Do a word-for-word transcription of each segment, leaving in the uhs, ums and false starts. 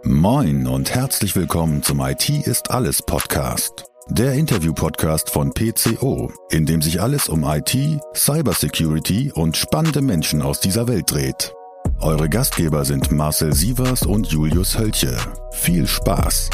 Moin und herzlich willkommen zum I T ist alles Podcast. Der Interview-Podcast von P C O, in dem sich alles um I T, Cybersecurity und spannende Menschen aus dieser Welt dreht. Eure Gastgeber sind Marcel Sievers und Julius Hölche. Viel Spaß!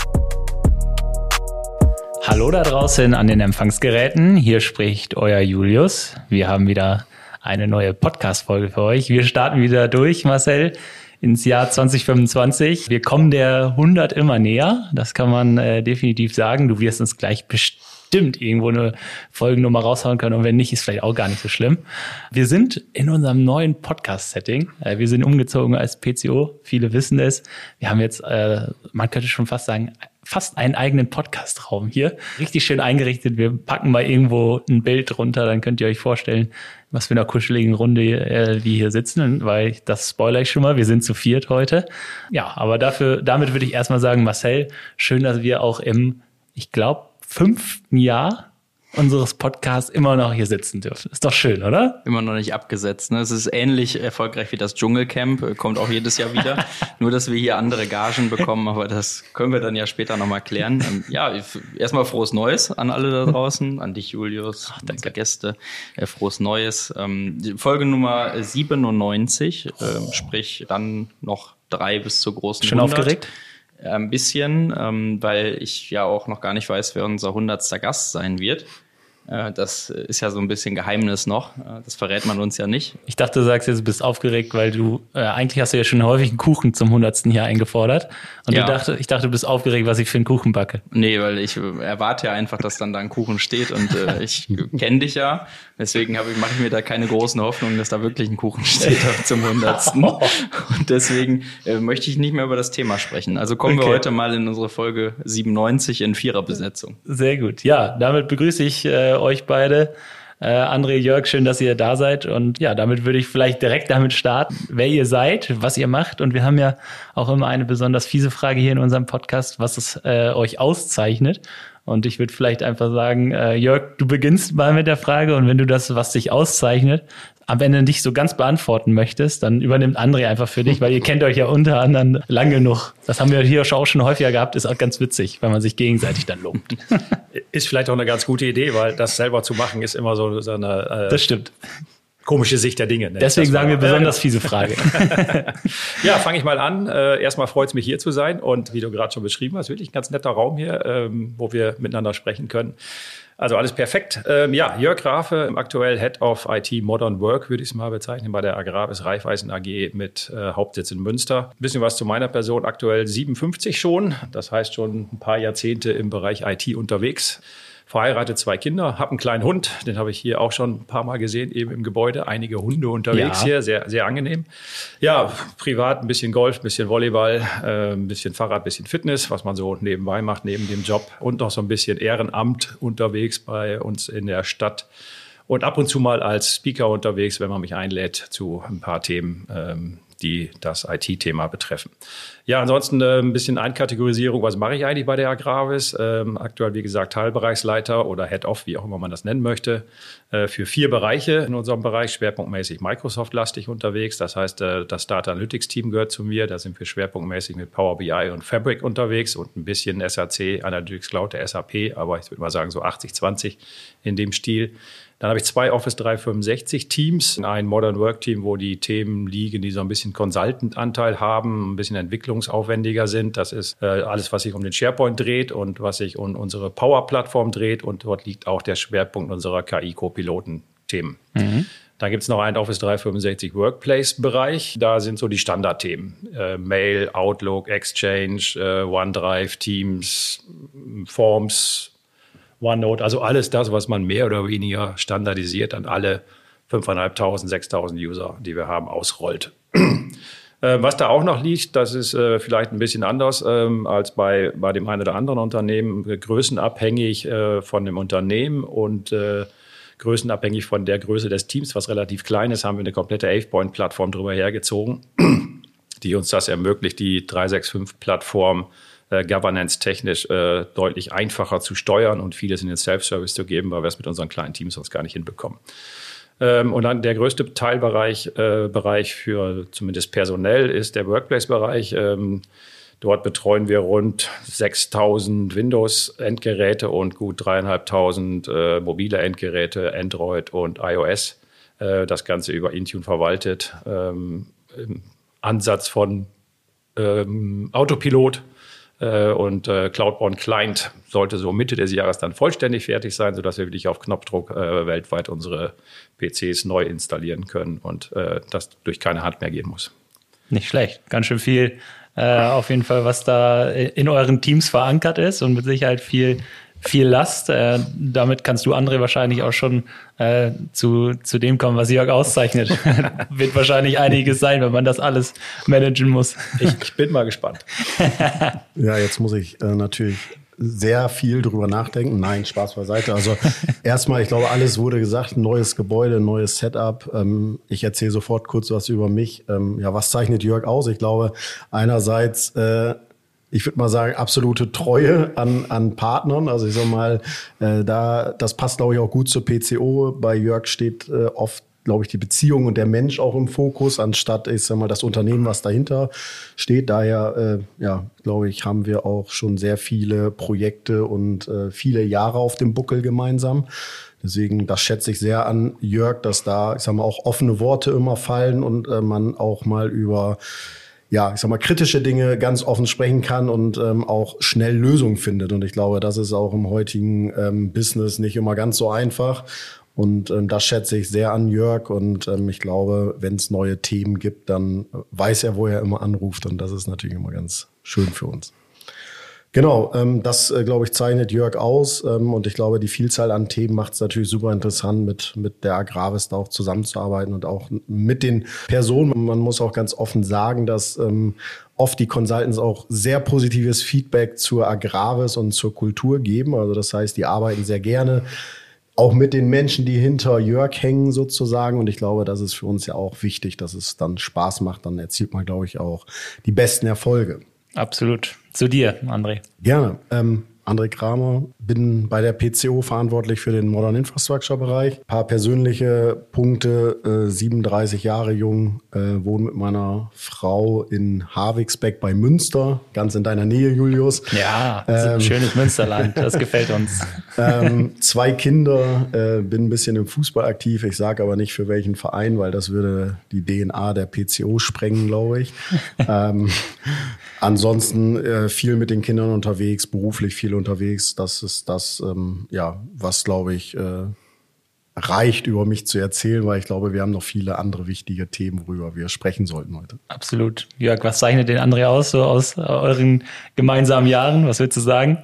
Hallo da draußen an den Empfangsgeräten, hier spricht euer Julius. Wir haben wieder eine neue Podcast-Folge für euch. Wir starten wieder durch, Marcel, ins Jahr zwanzig fünfundzwanzig. Wir kommen der hundert immer näher, das kann man äh, definitiv sagen. Du wirst uns gleich bestimmt irgendwo eine Folgennummer raushauen können und wenn nicht, ist vielleicht auch gar nicht so schlimm. Wir sind in unserem neuen Podcast-Setting. Äh, wir sind umgezogen als P C O, viele wissen es. Wir haben jetzt, äh, man könnte schon fast sagen, fast einen eigenen Podcast-Raum hier. Richtig schön eingerichtet. Wir packen mal irgendwo ein Bild runter, dann könnt ihr euch vorstellen, was für eine kuscheligen Runde äh, wir hier sitzen, weil das spoilere ich schon mal, wir sind zu viert heute. Ja, aber dafür, damit würde ich erstmal sagen, Marcel, schön, dass wir auch im, ich glaube, fünften Jahr unseres Podcasts immer noch hier sitzen dürfen. Ist doch schön, oder? Immer noch nicht abgesetzt. Ne? Es ist ähnlich erfolgreich wie das Dschungelcamp, kommt auch jedes Jahr wieder. Nur, dass wir hier andere Gagen bekommen, aber das können wir dann ja später nochmal klären. Ähm, ja, erstmal frohes Neues an alle da draußen, an dich, Julius, Ach, unsere Gäste. Äh, frohes Neues. Ähm, Folge Nummer siebenundneunzig, äh, sprich dann noch drei bis zur großen Schon hundert. Aufgeregt? Ein bisschen, ähm, weil ich ja auch noch gar nicht weiß, wer unser hundertster Gast sein wird. Äh, das ist ja so ein bisschen Geheimnis noch. Äh, das verrät man uns ja nicht. Ich dachte, du sagst jetzt, du bist aufgeregt, weil du, äh, eigentlich hast du ja schon häufig einen Kuchen zum hundertsten hier eingefordert. Und ja. du dachte, ich dachte, du bist aufgeregt, was ich für einen Kuchen backe. Nee, weil ich erwarte ja einfach, dass dann da ein Kuchen steht und äh, ich kenne dich ja. Deswegen habe ich, mache ich mir da keine großen Hoffnungen, dass da wirklich ein Kuchen steht zum hundertsten. Und deswegen äh, möchte ich nicht mehr über das Thema sprechen. Also kommen okay. wir heute mal in unsere Folge siebenundneunzig in Viererbesetzung. Sehr gut. Ja, damit begrüße ich äh, euch beide. Äh, André, Jörg, schön, dass ihr da seid. Und ja, damit würde ich vielleicht direkt damit starten, wer ihr seid, was ihr macht. Und wir haben ja auch immer eine besonders fiese Frage hier in unserem Podcast, was es äh, euch auszeichnet. Und ich würde vielleicht einfach sagen, äh, Jörg, du beginnst mal mit der Frage. Und wenn du das, was dich auszeichnet, am Ende nicht so ganz beantworten möchtest, dann übernimmt André einfach für dich, weil ihr kennt euch ja unter anderem lang genug. Das haben wir hier auch schon häufiger gehabt, ist auch ganz witzig, weil man sich gegenseitig dann lobt. Ist vielleicht auch eine ganz gute Idee, weil das selber zu machen ist immer so, so eine äh, das stimmt. komische Sicht der Dinge. Ne? Deswegen sagen wir besonders fiese Frage. Ja, fange ich mal an. Äh, erstmal freut es mich, hier zu sein. Und wie du gerade schon beschrieben hast, wirklich ein ganz netter Raum hier, ähm, wo wir miteinander sprechen können. Also alles perfekt. Ähm, ja, Jörg Grafe, aktuell Head of I T Modern Work, würde ich es mal bezeichnen, bei der Agravis Raiffeisen A G mit äh, Hauptsitz in Münster. Ein bisschen was zu meiner Person, aktuell siebenundfünfzig schon. Das heißt schon ein paar Jahrzehnte im Bereich I T unterwegs. Verheiratet, zwei Kinder, habe einen kleinen Hund, den habe ich hier auch schon ein paar Mal gesehen, eben im Gebäude. Einige Hunde unterwegs ja. hier, sehr, sehr angenehm. Ja, privat ein bisschen Golf, ein bisschen Volleyball, äh, ein bisschen Fahrrad, ein bisschen Fitness, was man so nebenbei macht, neben dem Job. Und noch so ein bisschen Ehrenamt unterwegs bei uns in der Stadt. Und ab und zu mal als Speaker unterwegs, wenn man mich einlädt zu ein paar Themen, ähm, die das I T-Thema betreffen. Ja, ansonsten äh, ein bisschen Einkategorisierung. Was mache ich eigentlich bei der Agravis? Ähm, aktuell, wie gesagt, Teilbereichsleiter oder Head-Off, wie auch immer man das nennen möchte, äh, für vier Bereiche in unserem Bereich, schwerpunktmäßig Microsoft-lastig unterwegs. Das heißt, äh, das Data Analytics-Team gehört zu mir. Da sind wir schwerpunktmäßig mit Power B I und Fabric unterwegs und ein bisschen S A C, Analytics Cloud, der S A P, aber ich würde mal sagen so achtzig zwanzig in dem Stil. Dann habe ich zwei Office dreihundertfünfundsechzig Teams, ein Modern Work Team, wo die Themen liegen, die so ein bisschen Consultant-Anteil haben, ein bisschen entwicklungsaufwendiger sind. Das ist äh, alles, was sich um den SharePoint dreht und was sich um unsere Power-Plattform dreht. Und dort liegt auch der Schwerpunkt unserer K I-Copiloten-Themen. Mhm. Dann gibt es noch einen Office dreihundertfünfundsechzig Workplace-Bereich. Da sind so die Standardthemen. Äh, Mail, Outlook, Exchange, äh, OneDrive, Teams, Forms, OneNote, also alles das, was man mehr oder weniger standardisiert an alle fünftausendfünfhundert, sechstausend User, die wir haben, ausrollt. äh, was da auch noch liegt, das ist äh, vielleicht ein bisschen anders ähm, als bei, bei dem einen oder anderen Unternehmen, größenabhängig äh, von dem Unternehmen und äh, größenabhängig von der Größe des Teams, was relativ klein ist, haben wir eine komplette AvePoint-Plattform drüber hergezogen, die uns das ermöglicht, die drei sechs fünf Plattform äh, governance-technisch äh, deutlich einfacher zu steuern und vieles in den Self-Service zu geben, weil wir es mit unseren kleinen Teams sonst gar nicht hinbekommen. Ähm, und dann der größte Teilbereich äh, Bereich für zumindest personell ist der Workplace-Bereich. Ähm, Dort betreuen wir rund sechstausend Windows-Endgeräte und gut dreieinhalbtausend äh, mobile Endgeräte, Android und iOS. Äh, das Ganze über Intune verwaltet. Ähm, im Ansatz von ähm, Autopilot äh, und äh, Cloudborne Client sollte so Mitte des Jahres dann vollständig fertig sein, sodass wir wirklich auf Knopfdruck äh, weltweit unsere P Cs neu installieren können und äh, das durch keine Hand mehr gehen muss. Nicht schlecht. Ganz schön viel äh, auf jeden Fall, was da in euren Teams verankert ist und mit Sicherheit viel, viel Last. Äh, damit kannst du, André, wahrscheinlich auch schon äh, zu, zu dem kommen, was Jörg auszeichnet. Wird wahrscheinlich einiges sein, wenn man das alles managen muss. Ich, ich bin mal gespannt. Ja, jetzt muss ich äh, natürlich sehr viel drüber nachdenken. Nein, Spaß beiseite. Also erstmal, ich glaube, alles wurde gesagt. Neues Gebäude, neues Setup. Ähm, ich erzähle sofort kurz was über mich. Ähm, ja, was zeichnet Jörg aus? Ich glaube, einerseits, äh, ich würde mal sagen, absolute Treue an, an Partnern. Also ich sag mal, äh, da das passt, glaube ich, auch gut zur P C O. Bei Jörg steht äh, oft, glaube ich, die Beziehung und der Mensch auch im Fokus, anstatt, ich sag mal, das Unternehmen, was dahinter steht. Daher, äh, ja, glaube ich, haben wir auch schon sehr viele Projekte und äh, viele Jahre auf dem Buckel gemeinsam. Deswegen, das schätze ich sehr an Jörg, dass da, ich sag mal, auch offene Worte immer fallen und äh, man auch mal über, ja, ich sag mal, kritische Dinge ganz offen sprechen kann und ähm, auch schnell Lösungen findet. Und ich glaube, das ist auch im heutigen ähm, Business nicht immer ganz so einfach. Und ähm, das schätze ich sehr an Jörg. Und ähm, ich glaube, wenn es neue Themen gibt, dann weiß er, wo er immer anruft. Und das ist natürlich immer ganz schön für uns. Genau, ähm, das, äh, glaube ich, zeichnet Jörg aus. Ähm, und ich glaube, die Vielzahl an Themen macht es natürlich super interessant, mit, mit der Agravis da auch zusammenzuarbeiten und auch mit den Personen. Man muss auch ganz offen sagen, dass ähm, oft die Consultants auch sehr positives Feedback zur Agravis und zur Kultur geben. Also das heißt, die arbeiten sehr gerne auch mit den Menschen, die hinter Jörg hängen sozusagen. Und ich glaube, das ist für uns ja auch wichtig, dass es dann Spaß macht. Dann erzielt man, glaube ich, auch die besten Erfolge. Absolut. Zu dir, André. Gerne. Ähm, André Kramer, bin bei der P C O verantwortlich für den Modern Infrastructure Bereich. Ein paar persönliche Punkte, äh, siebenunddreißig Jahre jung, äh, wohne mit meiner Frau in Havigsbeck bei Münster, ganz in deiner Nähe, Julius. Ja, ähm, schönes Münsterland, das gefällt uns. Ähm, zwei Kinder, äh, bin ein bisschen im Fußball aktiv. Ich sage aber nicht für welchen Verein, weil das würde die D N A der P C O sprengen, glaube ich. ähm, ansonsten äh, viel mit den Kindern unterwegs, beruflich viel unterwegs. Das ist das, ähm, ja, was, glaube ich, äh, reicht, über mich zu erzählen, weil ich glaube, wir haben noch viele andere wichtige Themen, worüber wir sprechen sollten heute. Absolut. Jörg, was zeichnet den André aus, so aus euren gemeinsamen Jahren? Was würdest du sagen?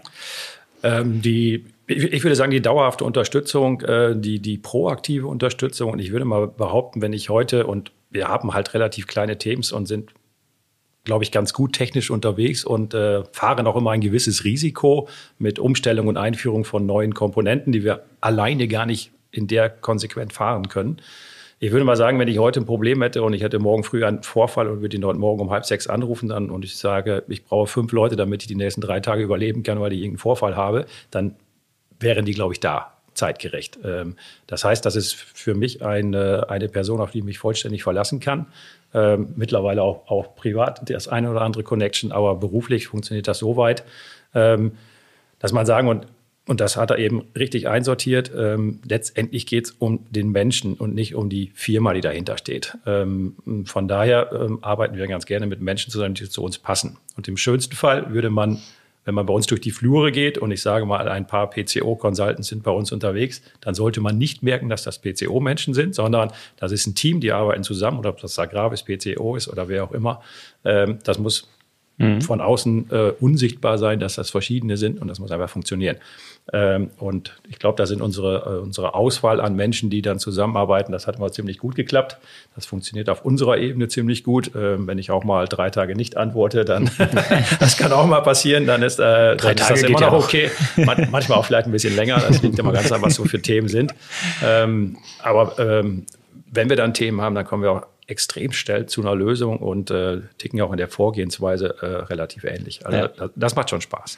Ähm, die, ich würde sagen, die dauerhafte Unterstützung, äh, die, die proaktive Unterstützung. Und ich würde mal behaupten, wenn ich heute, und wir haben halt relativ kleine Teams und sind, glaube ich, ganz gut technisch unterwegs und äh, fahren auch immer ein gewisses Risiko mit Umstellung und Einführung von neuen Komponenten, die wir alleine gar nicht in der konsequent fahren können. Ich würde mal sagen, wenn ich heute ein Problem hätte und ich hätte morgen früh einen Vorfall und würde ihn dort morgen um halb sechs anrufen dann und ich sage, ich brauche fünf Leute, damit ich die nächsten drei Tage überleben kann, weil ich irgendeinen Vorfall habe, dann wären die, glaube ich, da, zeitgerecht. Ähm, das heißt, das ist für mich eine, eine Person, auf die ich mich vollständig verlassen kann. Ähm, mittlerweile auch, auch privat das eine oder andere Connection, aber beruflich funktioniert das so weit, ähm, dass man sagen, und, und das hat er eben richtig einsortiert, ähm, letztendlich geht es um den Menschen und nicht um die Firma, die dahinter steht. Ähm, von daher ähm, arbeiten wir ganz gerne mit Menschen zusammen, die zu uns passen. Und im schönsten Fall würde man, wenn man bei uns durch die Flure geht und ich sage mal, ein paar P C O-Consultants sind bei uns unterwegs, dann sollte man nicht merken, dass das P C O-Menschen sind, sondern das ist ein Team, die arbeiten zusammen, oder ob das Agravis, P C O ist oder wer auch immer. Ähm, das muss mhm. von außen äh, unsichtbar sein, dass das verschiedene sind und das muss einfach funktionieren. Ähm, und ich glaube, da sind unsere, äh, unsere Auswahl an Menschen, die dann zusammenarbeiten, das hat immer ziemlich gut geklappt. Das funktioniert auf unserer Ebene ziemlich gut. Ähm, wenn ich auch mal drei Tage nicht antworte, dann das kann auch mal passieren, dann ist, äh, dann ist das immer noch okay. Man, manchmal auch vielleicht ein bisschen länger, das liegt immer ganz an, was so für Themen sind. Ähm, aber ähm, wenn wir dann Themen haben, dann kommen wir auch extrem schnell zu einer Lösung und äh, ticken auch in der Vorgehensweise äh, relativ ähnlich. Also ja. das, das macht schon Spaß.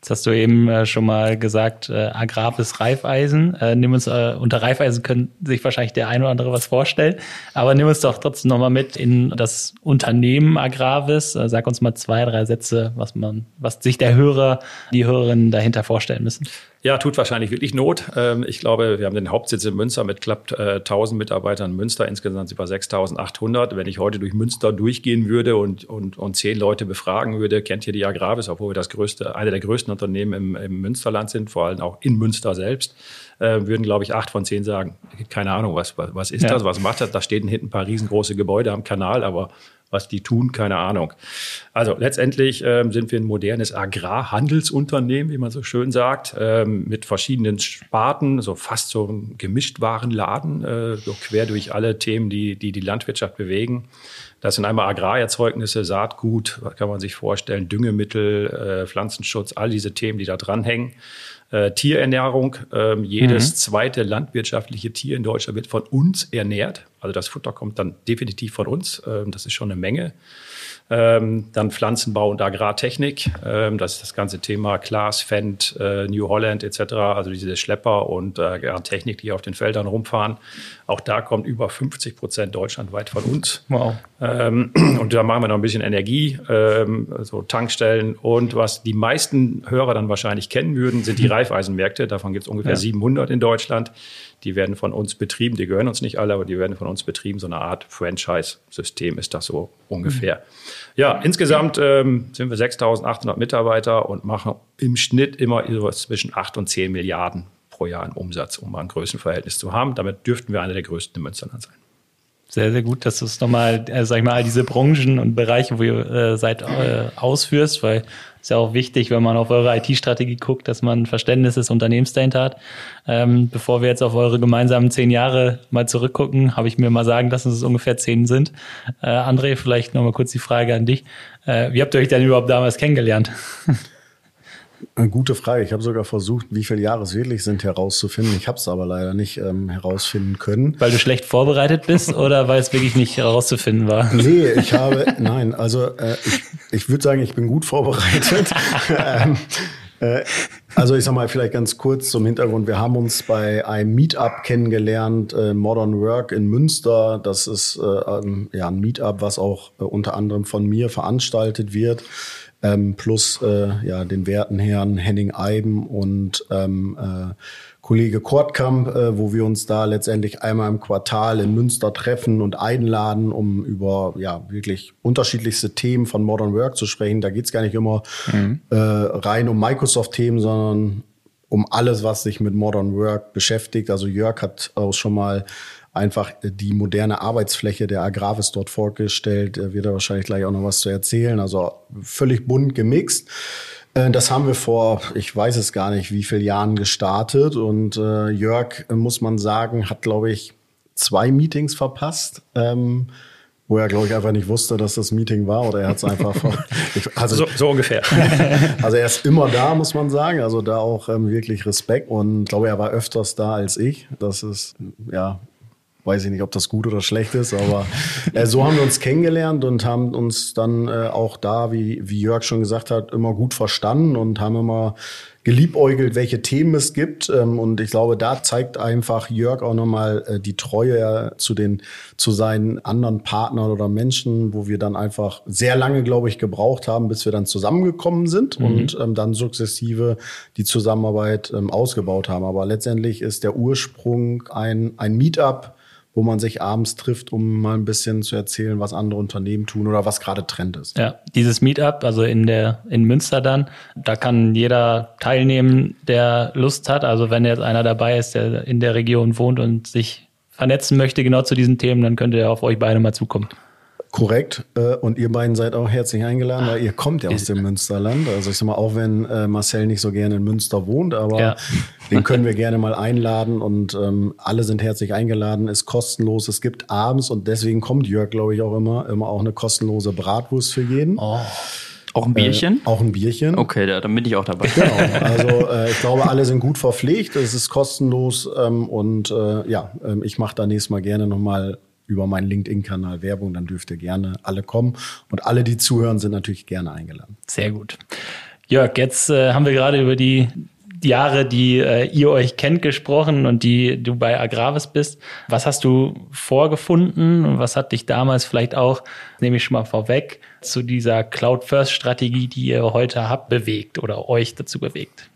Jetzt hast du eben äh, schon mal gesagt, äh, Agravis Raiffeisen. Äh, nimm uns, äh, unter Raiffeisen können sich wahrscheinlich der ein oder andere was vorstellen. Aber nimm uns doch trotzdem nochmal mit in das Unternehmen Agravis. Äh, sag uns mal zwei, drei Sätze, was man, was sich der Hörer, die Hörerinnen dahinter vorstellen müssen. Ja, tut wahrscheinlich wirklich Not. Ich glaube, wir haben den Hauptsitz in Münster mit knapp tausend Mitarbeitern in Münster, insgesamt über sechstausendachthundert. Wenn ich heute durch Münster durchgehen würde und, und, und zehn Leute befragen würde, kennt ihr die Agravis, obwohl wir das größte, eine der größten Unternehmen im, im Münsterland sind, vor allem auch in Münster selbst, äh, würden, glaube ich, acht von zehn sagen, keine Ahnung, was, was, was ist ja. das, was macht das? Da stehen hinten ein paar riesengroße Gebäude am Kanal, aber was die tun, keine Ahnung. Also letztendlich ähm, sind wir ein modernes Agrarhandelsunternehmen, wie man so schön sagt, ähm, mit verschiedenen Sparten, so fast so ein Gemischtwarenladen, äh, so quer durch alle Themen, die, die die Landwirtschaft bewegen. Das sind einmal Agrarerzeugnisse, Saatgut, was kann man sich vorstellen, Düngemittel, äh, Pflanzenschutz, all diese Themen, die da dranhängen. Äh, Tierernährung, ähm, jedes mhm. zweite landwirtschaftliche Tier in Deutschland wird von uns ernährt. Also das Futter kommt dann definitiv von uns. Ähm, das ist schon eine Menge. Ähm, dann Pflanzenbau und Agrartechnik. Ähm, das ist das ganze Thema Klaas, Fendt, äh, New Holland et cetera. Also diese Schlepper und äh, Agrartechnik, die auf den Feldern rumfahren. Auch da kommt über fünfzig Prozent deutschlandweit von uns. Wow. Ähm, und da machen wir noch ein bisschen Energie, ähm, so Tankstellen. Und was die meisten Hörer dann wahrscheinlich kennen würden, sind die Raiffeisenmärkte. Davon gibt es ungefähr ja. siebenhundert in Deutschland. Die werden von uns betrieben. Die gehören uns nicht alle, aber die werden von uns betrieben. So eine Art Franchise-System ist das so ungefähr. Mhm. Ja, insgesamt ähm, sind wir sechstausendachthundert Mitarbeiter und machen im Schnitt immer zwischen acht und zehn Milliarden pro Jahr im Umsatz, um mal ein Größenverhältnis zu haben. Damit dürften wir einer der größten im Münsterland sein. Sehr, sehr gut, dass du es nochmal, äh, sag ich mal, all diese Branchen und Bereiche, wo ihr äh, seid, äh, ausführst, weil es ja auch wichtig, wenn man auf eure I T-Strategie guckt, dass man ein Verständnis des Unternehmens dahinter hat. Ähm, bevor wir jetzt auf eure gemeinsamen zehn Jahre mal zurückgucken, habe ich mir mal sagen lassen, dass es ungefähr zehn sind. Äh, André, vielleicht nochmal kurz die Frage an dich. Äh, wie habt ihr euch denn überhaupt damals kennengelernt? Eine gute Frage. Ich habe sogar versucht, wie viele Jahre es wirklich sind, herauszufinden. Ich habe es aber leider nicht ähm, herausfinden können. Weil du schlecht vorbereitet bist oder weil es wirklich nicht herauszufinden war? Nee, ich habe, nein, also äh, ich, ich würde sagen, ich bin gut vorbereitet. ähm, äh, also ich sag mal vielleicht ganz kurz zum Hintergrund. Wir haben uns bei einem Meetup kennengelernt, äh, Modern Work in Münster. Das ist äh, ein, ja, ein Meetup, was auch äh, unter anderem von mir veranstaltet wird. Ähm, plus äh, ja, den werten Herrn Henning Eiben und ähm, äh, Kollege Kortkamp, äh, wo wir uns da letztendlich einmal im Quartal in Münster treffen und einladen, um über ja wirklich unterschiedlichste Themen von Modern Work zu sprechen. Da geht es gar nicht immer mhm. äh, rein um Microsoft-Themen, sondern um alles, was sich mit Modern Work beschäftigt. Also Jörg hat auch schon mal einfach die moderne Arbeitsfläche der Agravis dort vorgestellt. Er wird da wahrscheinlich gleich auch noch was zu erzählen. Also völlig bunt gemixt. Das haben wir vor, ich weiß es gar nicht, wie viele Jahren gestartet. Und äh, Jörg, muss man sagen, hat, glaube ich, zwei Meetings verpasst, ähm, wo er, glaube ich, einfach nicht wusste, dass das Meeting war. Oder er hat es einfach... ich, also, so, so ungefähr. Also er ist immer da, muss man sagen. Also da auch ähm, wirklich Respekt. Und ich glaube, er war öfters da als ich. Das ist, ja... Weiß ich nicht, ob das gut oder schlecht ist, aber äh, so haben wir uns kennengelernt und haben uns dann äh, auch da, wie, wie Jörg schon gesagt hat, immer gut verstanden und haben immer geliebäugelt, welche Themen es gibt. Ähm, und ich glaube, da zeigt einfach Jörg auch nochmal äh, die Treue zu den, zu seinen anderen Partnern oder Menschen, wo wir dann einfach sehr lange, glaube ich, gebraucht haben, bis wir dann zusammengekommen sind mhm. und ähm, dann sukzessive die Zusammenarbeit ähm, ausgebaut haben. Aber letztendlich ist der Ursprung ein, ein Meetup, wo man sich abends trifft, um mal ein bisschen zu erzählen, was andere Unternehmen tun oder was gerade Trend ist. Ja, dieses Meetup, also in der in Münster dann, da kann jeder teilnehmen, der Lust hat. Also wenn jetzt einer dabei ist, der in der Region wohnt und sich vernetzen möchte genau zu diesen Themen, dann könnt ihr auf euch beide mal zukommen. Korrekt. Und ihr beiden seid auch herzlich eingeladen, weil ihr kommt ja aus dem Münsterland. Also ich sag mal, auch wenn äh, Marcel nicht so gerne in Münster wohnt, aber ja. den können wir gerne mal einladen und ähm, alle sind herzlich eingeladen, ist kostenlos. Es gibt abends und deswegen kommt Jörg, glaube ich, auch immer, immer auch eine kostenlose Bratwurst für jeden. Oh. Auch ein Bierchen? Äh, auch ein Bierchen. Okay, da, dann bin ich auch dabei. Genau, also äh, ich glaube, alle sind gut verpflegt, es ist kostenlos ähm, und äh, ja, äh, ich mache da nächstes Mal gerne nochmal über meinen LinkedIn-Kanal Werbung, dann dürft ihr gerne alle kommen. Und alle, die zuhören, sind natürlich gerne eingeladen. Sehr gut. Jörg, jetzt äh, haben wir gerade über die Jahre, die äh, ihr euch kennt, gesprochen und die du bei Agravis bist. Was hast du vorgefunden und was hat dich damals vielleicht auch, nehme ich schon mal vorweg, zu dieser Cloud-First-Strategie, die ihr heute habt, bewegt oder euch dazu bewegt?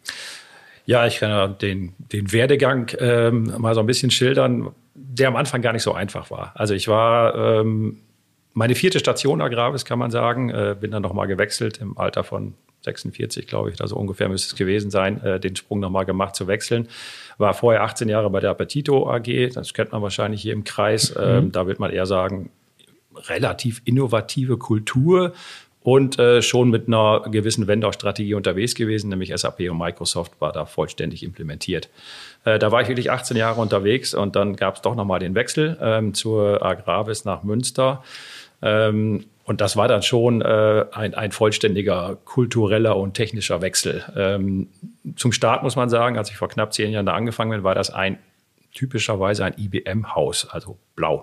Ja, ich kann ja den, den Werdegang ähm, mal so ein bisschen schildern, der am Anfang gar nicht so einfach war. Also ich war ähm, meine vierte Station Agravis, kann man sagen, äh, bin dann nochmal gewechselt im Alter von sechsundvierzig, glaube ich, also ungefähr müsste es gewesen sein, äh, den Sprung nochmal gemacht zu wechseln. War vorher achtzehn Jahre bei der Appetito A G, das kennt man wahrscheinlich hier im Kreis. Mhm. Ähm, da wird man eher sagen, relativ innovative Kultur und äh, schon mit einer gewissen Vendor-Strategie unterwegs gewesen, nämlich S A P und Microsoft war da vollständig implementiert. Äh, da war ich wirklich achtzehn Jahre unterwegs und dann gab es doch nochmal den Wechsel ähm, zur Agravis nach Münster. Ähm, und das war dann schon äh, ein, ein vollständiger kultureller und technischer Wechsel. Ähm, zum Start muss man sagen, als ich vor knapp zehn Jahren da angefangen bin, war das ein typischerweise ein I B M-Haus, also blau,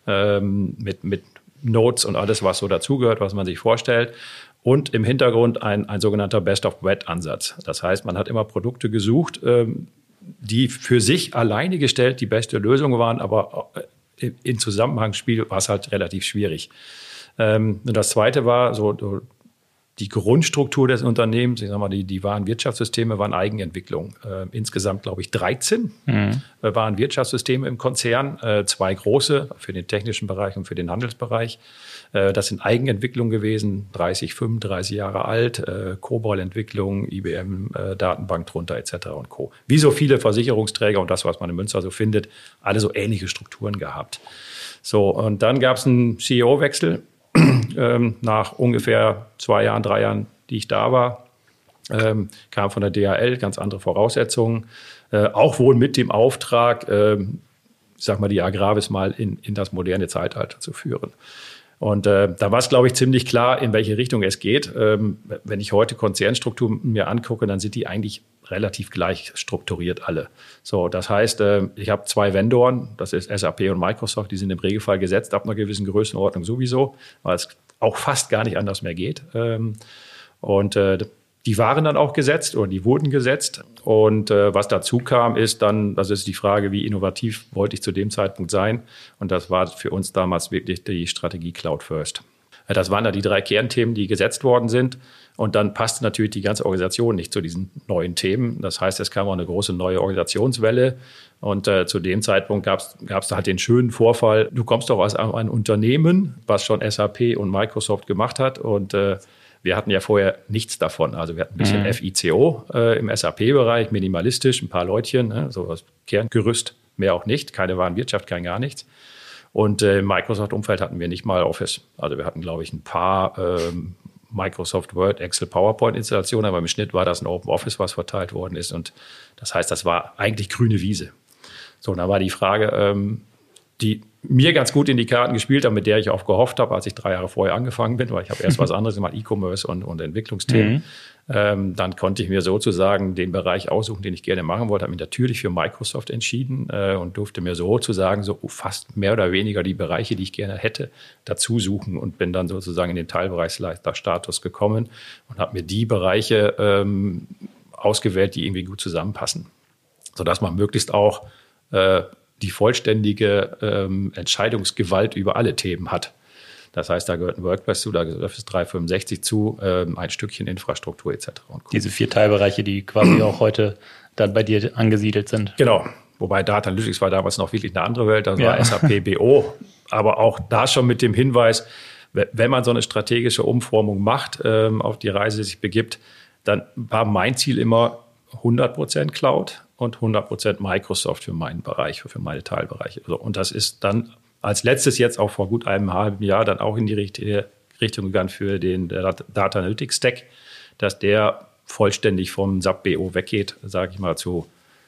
ähm, mit, mit Notes und alles, was so dazugehört, was man sich vorstellt. Und im Hintergrund ein, ein sogenannter Best-of-Bread-Ansatz. Das heißt, man hat immer Produkte gesucht, ähm, die für sich alleine gestellt die beste Lösung waren, aber in Zusammenhangsspiel war es halt relativ schwierig. Ähm, und das Zweite war so, so die Grundstruktur des Unternehmens. Ich sag mal, die, die Warenwirtschaftssysteme waren Eigenentwicklung. Äh, insgesamt, glaube ich, dreizehn mhm. äh, Warenwirtschaftssysteme im Konzern. Äh, zwei große für den technischen Bereich und für den Handelsbereich. Äh, das sind Eigenentwicklungen gewesen, dreißig, fünfunddreißig Jahre alt. Äh, COBOL-Entwicklung, I B M-Datenbank äh, drunter et cetera und Co. Wie so viele Versicherungsträger und das, was man in Münster so findet, alle so ähnliche Strukturen gehabt. So, und dann gab es einen C E O-Wechsel. Ähm, nach ungefähr zwei Jahren, drei Jahren, die ich da war, ähm, kam von der D H L, ganz andere Voraussetzungen. Äh, auch wohl mit dem Auftrag, ähm, ich sag mal, die Agravis mal in, in das moderne Zeitalter zu führen. Und äh, da war es, glaube ich, ziemlich klar, in welche Richtung es geht. Ähm, wenn ich heute Konzernstrukturen mir angucke, dann sind die eigentlich relativ gleich strukturiert alle. So, das heißt, äh, ich habe zwei Vendoren, das ist S A P und Microsoft, die sind im Regelfall gesetzt ab einer gewissen Größenordnung sowieso, weil es auch fast gar nicht anders mehr geht. Ähm, und äh, die waren dann auch gesetzt oder die wurden gesetzt. Und äh, was dazu kam, ist dann, das ist die Frage, wie innovativ wollte ich zu dem Zeitpunkt sein? Und das war für uns damals wirklich die Strategie Cloud First. Das waren da die drei Kernthemen, die gesetzt worden sind. Und dann passte natürlich die ganze Organisation nicht zu diesen neuen Themen. Das heißt, es kam auch eine große neue Organisationswelle. Und äh, zu dem Zeitpunkt gab es da halt den schönen Vorfall, du kommst doch aus einem Unternehmen, was schon S A P und Microsoft gemacht hat. Und äh, wir hatten ja vorher nichts davon. Also wir hatten ein bisschen mhm. F I C O äh, im S A P-Bereich, minimalistisch, ein paar Leutchen, ne, so das Kerngerüst, mehr auch nicht. Keine Warenwirtschaft, kein gar nichts. Und äh, im Microsoft-Umfeld hatten wir nicht mal Office. Also wir hatten, glaube ich, ein paar ähm, Microsoft Word, Excel, PowerPoint-Installationen, aber im Schnitt war das ein Open Office, was verteilt worden ist. Und das heißt, das war eigentlich grüne Wiese. So, und da war die Frage, ähm, die mir ganz gut in die Karten gespielt hat, mit der ich auch gehofft habe, als ich drei Jahre vorher angefangen bin, weil ich habe erst was anderes gemacht, E-Commerce und, und Entwicklungsthemen. Mhm. Ähm, dann konnte ich mir sozusagen den Bereich aussuchen, den ich gerne machen wollte, habe mich natürlich für Microsoft entschieden äh, und durfte mir sozusagen so fast mehr oder weniger die Bereiche, die ich gerne hätte, dazu suchen und bin dann sozusagen in den Teilbereichsleiterstatus gekommen und habe mir die Bereiche ähm, ausgewählt, die irgendwie gut zusammenpassen, sodass man möglichst auch äh, die vollständige ähm, Entscheidungsgewalt über alle Themen hat. Das heißt, da gehört ein WordPress zu, da gehört Office dreihundertfünfundsechzig zu, ähm, ein Stückchen Infrastruktur et cetera. Und diese vier Teilbereiche, die quasi auch heute dann bei dir angesiedelt sind. Genau, wobei Data Analytics war damals noch wirklich eine andere Welt, das ja. war S A P B O, aber auch da schon mit dem Hinweis, wenn man so eine strategische Umformung macht, ähm, auf die Reise sich begibt, dann war mein Ziel immer hundert Prozent Cloud und hundert Prozent Microsoft für meinen Bereich, für meine Teilbereiche. Und das ist dann als letztes jetzt auch vor gut einem halben Jahr dann auch in die richtige Richtung gegangen für den Data Analytics Stack, dass der vollständig vom S A P B O weggeht, sage ich mal, zu,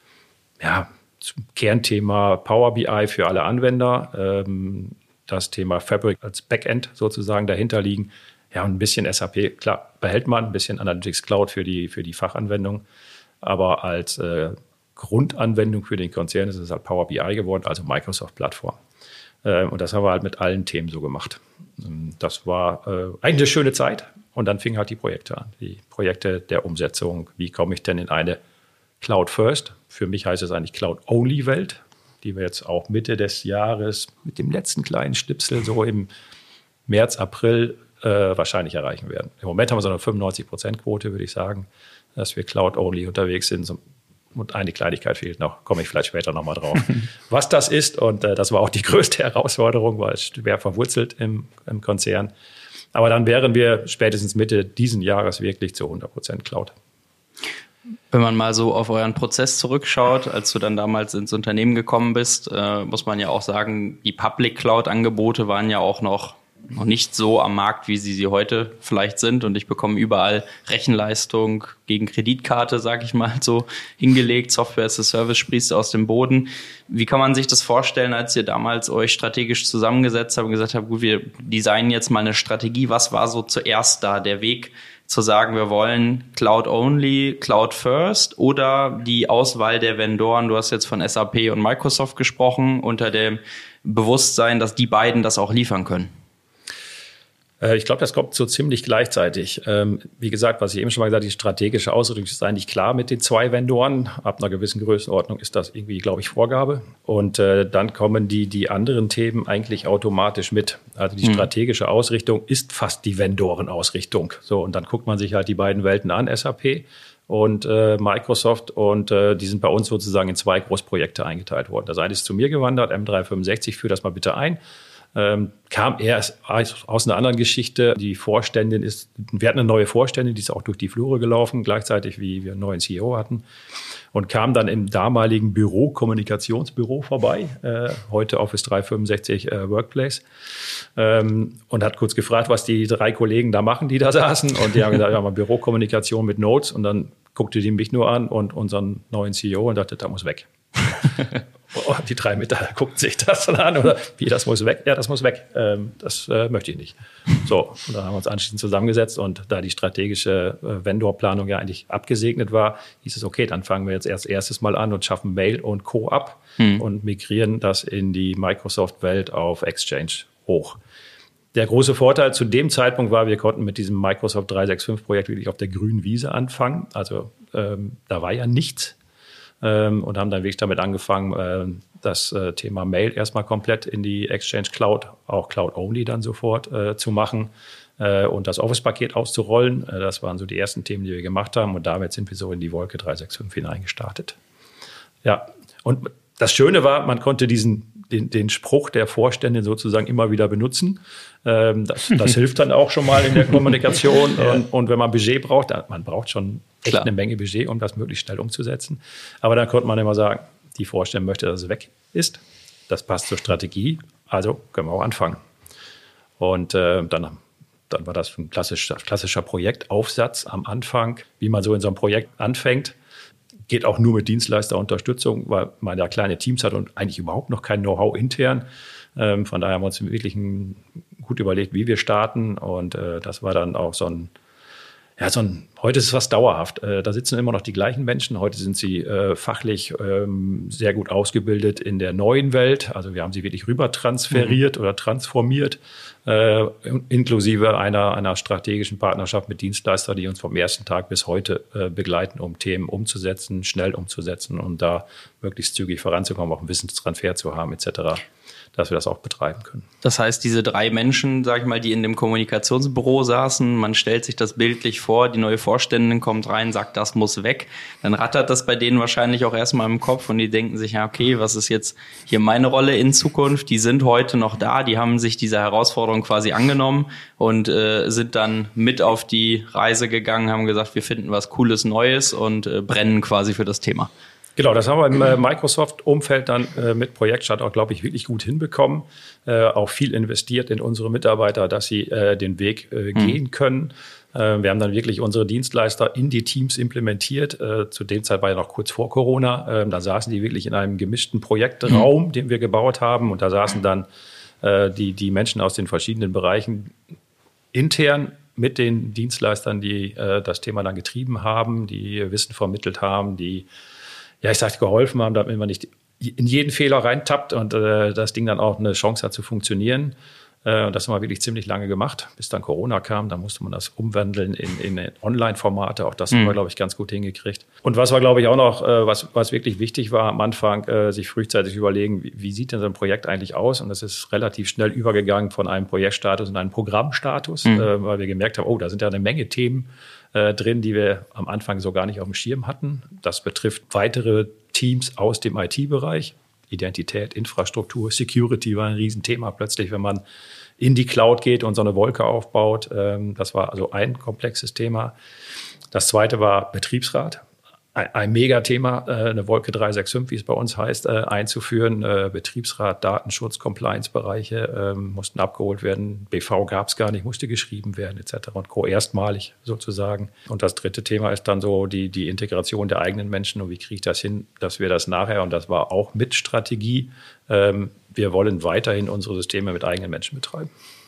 ja, zum Kernthema Power B I für alle Anwender, ähm, das Thema Fabric als Backend sozusagen dahinter liegen. Ja, und ein bisschen S A P, klar, behält man, ein bisschen Analytics Cloud für die, für die Fachanwendung, aber als äh, Grundanwendung für den Konzern ist es halt Power B I geworden, also Microsoft-Plattform. Äh, und das haben wir halt mit allen Themen so gemacht. Das war äh, eigentlich eine schöne Zeit. Und dann fingen halt die Projekte an, die Projekte der Umsetzung. Wie komme ich denn in eine Cloud First? Für mich heißt es eigentlich Cloud-Only-Welt, die wir jetzt auch Mitte des Jahres mit dem letzten kleinen Schnipsel so im März, April äh, wahrscheinlich erreichen werden. Im Moment haben wir so eine fünfundneunzig Prozent Quote, würde ich sagen, dass wir Cloud-Only unterwegs sind. Und eine Kleinigkeit fehlt noch, komme ich vielleicht später nochmal drauf, was das ist. Und äh, das war auch die größte Herausforderung, weil es schwer verwurzelt im, im Konzern. Aber dann wären wir spätestens Mitte diesen Jahres wirklich zu hundert Prozent Cloud. Wenn man mal so auf euren Prozess zurückschaut, als du dann damals ins Unternehmen gekommen bist, äh, muss man ja auch sagen, die Public Cloud-Angebote waren ja auch noch, noch nicht so am Markt, wie sie sie heute vielleicht sind. Und ich bekomme überall Rechenleistung gegen Kreditkarte, sage ich mal so, hingelegt. Software as a Service sprießt aus dem Boden. Wie kann man sich das vorstellen, als ihr damals euch strategisch zusammengesetzt habt und gesagt habt, gut, wir designen jetzt mal eine Strategie. Was war so zuerst da der Weg, zu sagen, wir wollen Cloud-Only, Cloud-First oder die Auswahl der Vendoren, du hast jetzt von S A P und Microsoft gesprochen, unter dem Bewusstsein, dass die beiden das auch liefern können? Ich glaube, das kommt so ziemlich gleichzeitig. Wie gesagt, was ich eben schon mal gesagt habe, die strategische Ausrichtung ist eigentlich klar mit den zwei Vendoren. Ab einer gewissen Größenordnung ist das irgendwie, glaube ich, Vorgabe. Und dann kommen die, die anderen Themen eigentlich automatisch mit. Also die strategische Ausrichtung ist fast die Vendorenausrichtung. So, und dann guckt man sich halt die beiden Welten an, S A P und äh, Microsoft. Und äh, die sind bei uns sozusagen in zwei Großprojekte eingeteilt worden. Das eine ist zu mir gewandert, M dreihundertfünfundsechzig, führ das mal bitte ein. Ähm, kam erst aus einer anderen Geschichte. Die Vorständin ist, wir hatten eine neue Vorständin, die ist auch durch die Flure gelaufen, gleichzeitig wie wir einen neuen C E O hatten. Und kam dann im damaligen Büro, Kommunikationsbüro vorbei, äh, heute Office dreihundertfünfundsechzig äh, Workplace, ähm, und hat kurz gefragt, was die drei Kollegen da machen, die da saßen. Und die haben gesagt, wir haben Bürokommunikation mit Notes. Und dann guckte die mich nur an und unseren neuen C E O und dachte, da muss weg. Oh, die drei Mitarbeiter guckten sich das dann an, oder wie, das muss weg? Ja, das muss weg. Ähm, das äh, möchte ich nicht. So, und dann haben wir uns anschließend zusammengesetzt und da die strategische äh, Vendorplanung ja eigentlich abgesegnet war, hieß es, okay, dann fangen wir jetzt erst erstes Mal an und schaffen Mail und Co. ab hm. und migrieren das in die Microsoft-Welt auf Exchange hoch. Der große Vorteil zu dem Zeitpunkt war, wir konnten mit diesem Microsoft dreihundertfünfundsechzig wirklich auf der grünen Wiese anfangen. Also ähm, da war ja nichts. Und haben dann wirklich damit angefangen, das Thema Mail erstmal komplett in die Exchange Cloud, auch Cloud-Only dann sofort äh, zu machen und das Office-Paket auszurollen. Das waren so die ersten Themen, die wir gemacht haben. Und damit sind wir so in die Wolke dreihundertfünfundsechzig hineingestartet. Ja, und das Schöne war, man konnte diesen Den, den Spruch der Vorstände sozusagen immer wieder benutzen. Ähm, das, das hilft dann auch schon mal in der Kommunikation. Ja. Und, und wenn man Budget braucht, man braucht schon echt Klar. eine Menge Budget, um das möglichst schnell umzusetzen. Aber dann konnte man immer sagen, die Vorstände möchte, dass es weg ist. Das passt zur Strategie, also können wir auch anfangen. Und äh, dann, dann war das ein klassischer, klassischer Projektaufsatz am Anfang, wie man so in so einem Projekt anfängt. Geht auch nur mit Dienstleisterunterstützung, weil man ja kleine Teams hat und eigentlich überhaupt noch kein Know-how intern. Ähm, von daher haben wir uns wirklich ein, gut überlegt, wie wir starten. Und äh, das war dann auch so ein, ja, so ein, heute ist es fast dauerhaft. Äh, da sitzen immer noch die gleichen Menschen. Heute sind sie äh, fachlich ähm, sehr gut ausgebildet in der neuen Welt. Also wir haben sie wirklich rüber transferiert mhm. oder transformiert. Äh, inklusive einer, einer strategischen Partnerschaft mit Dienstleistern, die uns vom ersten Tag bis heute äh, begleiten, um Themen umzusetzen, schnell umzusetzen und da möglichst zügig voranzukommen, auch einen Wissenstransfer zu haben et cetera, dass wir das auch betreiben können. Das heißt, diese drei Menschen, sag ich mal, die in dem Kommunikationsbüro saßen, man stellt sich das bildlich vor, die neue Vorständin kommt rein, sagt, das muss weg, dann rattert das bei denen wahrscheinlich auch erstmal im Kopf und die denken sich, ja, okay, was ist jetzt hier meine Rolle in Zukunft? Die sind heute noch da, die haben sich dieser Herausforderung quasi angenommen und äh, sind dann mit auf die Reise gegangen, haben gesagt, wir finden was Cooles Neues und äh, brennen quasi für das Thema. Genau, das haben wir im äh, Microsoft-Umfeld dann äh, mit Projektstart auch, glaube ich, wirklich gut hinbekommen. Äh, auch viel investiert in unsere Mitarbeiter, dass sie äh, den Weg äh, mhm. gehen können. Äh, wir haben dann wirklich unsere Dienstleister in die Teams implementiert. Äh, zu dem Zeit war ja noch kurz vor Corona. Äh, da saßen die wirklich in einem gemischten Projektraum, mhm. den wir gebaut haben. Und da saßen dann äh, die, die Menschen aus den verschiedenen Bereichen intern mit den Dienstleistern, die äh, das Thema dann getrieben haben, die Wissen vermittelt haben, die ja, ich sag, geholfen haben, damit man nicht in jeden Fehler reintappt und äh, das Ding dann auch eine Chance hat zu funktionieren. Und das haben wir wirklich ziemlich lange gemacht, bis dann Corona kam. Da musste man das umwandeln in, in Online-Formate. Auch das mhm. haben wir, glaube ich, ganz gut hingekriegt. Und was war, glaube ich, auch noch, was, was wirklich wichtig war am Anfang, sich frühzeitig überlegen, wie, wie sieht denn so ein Projekt eigentlich aus? Und das ist relativ schnell übergegangen von einem Projektstatus in einen Programmstatus, mhm. äh, weil wir gemerkt haben, oh, da sind ja eine Menge Themen äh, drin, die wir am Anfang so gar nicht auf dem Schirm hatten. Das betrifft weitere Teams aus dem I T-Bereich. Identität, Infrastruktur, Security war ein Riesenthema plötzlich, wenn man in die Cloud geht und so eine Wolke aufbaut. Das war also ein komplexes Thema. Das zweite war Betriebsrat. Ein, ein Megathema, eine Wolke drei sechs fünf, wie es bei uns heißt, einzuführen. Betriebsrat, Datenschutz, Compliance-Bereiche mussten abgeholt werden. B V gab es gar nicht, musste geschrieben werden et cetera. Und Co. erstmalig sozusagen. Und das dritte Thema ist dann so die, die Integration der eigenen Menschen. Und wie kriege ich das hin, dass wir das nachher, und das war auch mit Strategie, wir wollen weiterhin unsere Systeme mit eigenen Menschen betreiben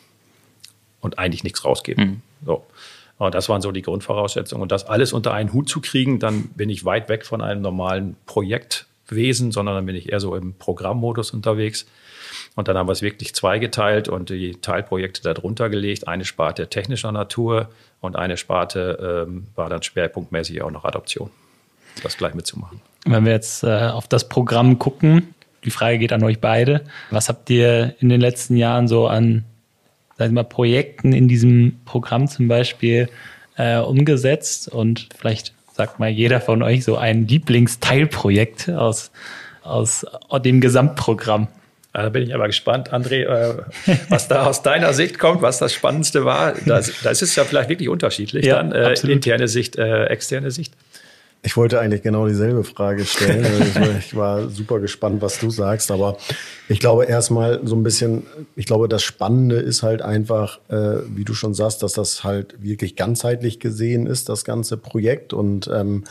und eigentlich nichts rausgeben. Mhm. So. Und das waren so die Grundvoraussetzungen. Und das alles unter einen Hut zu kriegen, dann bin ich weit weg von einem normalen Projektwesen, sondern dann bin ich eher so im Programmmodus unterwegs. Und dann haben wir es wirklich zweigeteilt und die Teilprojekte darunter gelegt. Eine Sparte technischer Natur und eine Sparte ähm, war dann schwerpunktmäßig auch noch Adoption. Das gleich mitzumachen. Wenn wir jetzt äh, auf das Programm gucken, die Frage geht an euch beide. Was habt ihr in den letzten Jahren so an, sagen wir mal, Projekten in diesem Programm zum Beispiel äh, umgesetzt? Und vielleicht sagt mal jeder von euch so ein Lieblingsteilprojekt aus, aus dem Gesamtprogramm. Da bin ich aber gespannt, André, äh, was da aus deiner Sicht kommt, was das Spannendste war. Das, das ist ja vielleicht wirklich unterschiedlich ja, dann, äh, interne Sicht, äh, externe Sicht. Ich wollte eigentlich genau dieselbe Frage stellen. Ich war, ich war super gespannt, was du sagst. Aber ich glaube erstmal so ein bisschen, ich glaube, das Spannende ist halt einfach, äh, wie du schon sagst, dass das halt wirklich ganzheitlich gesehen ist, das ganze Projekt. Und ähm,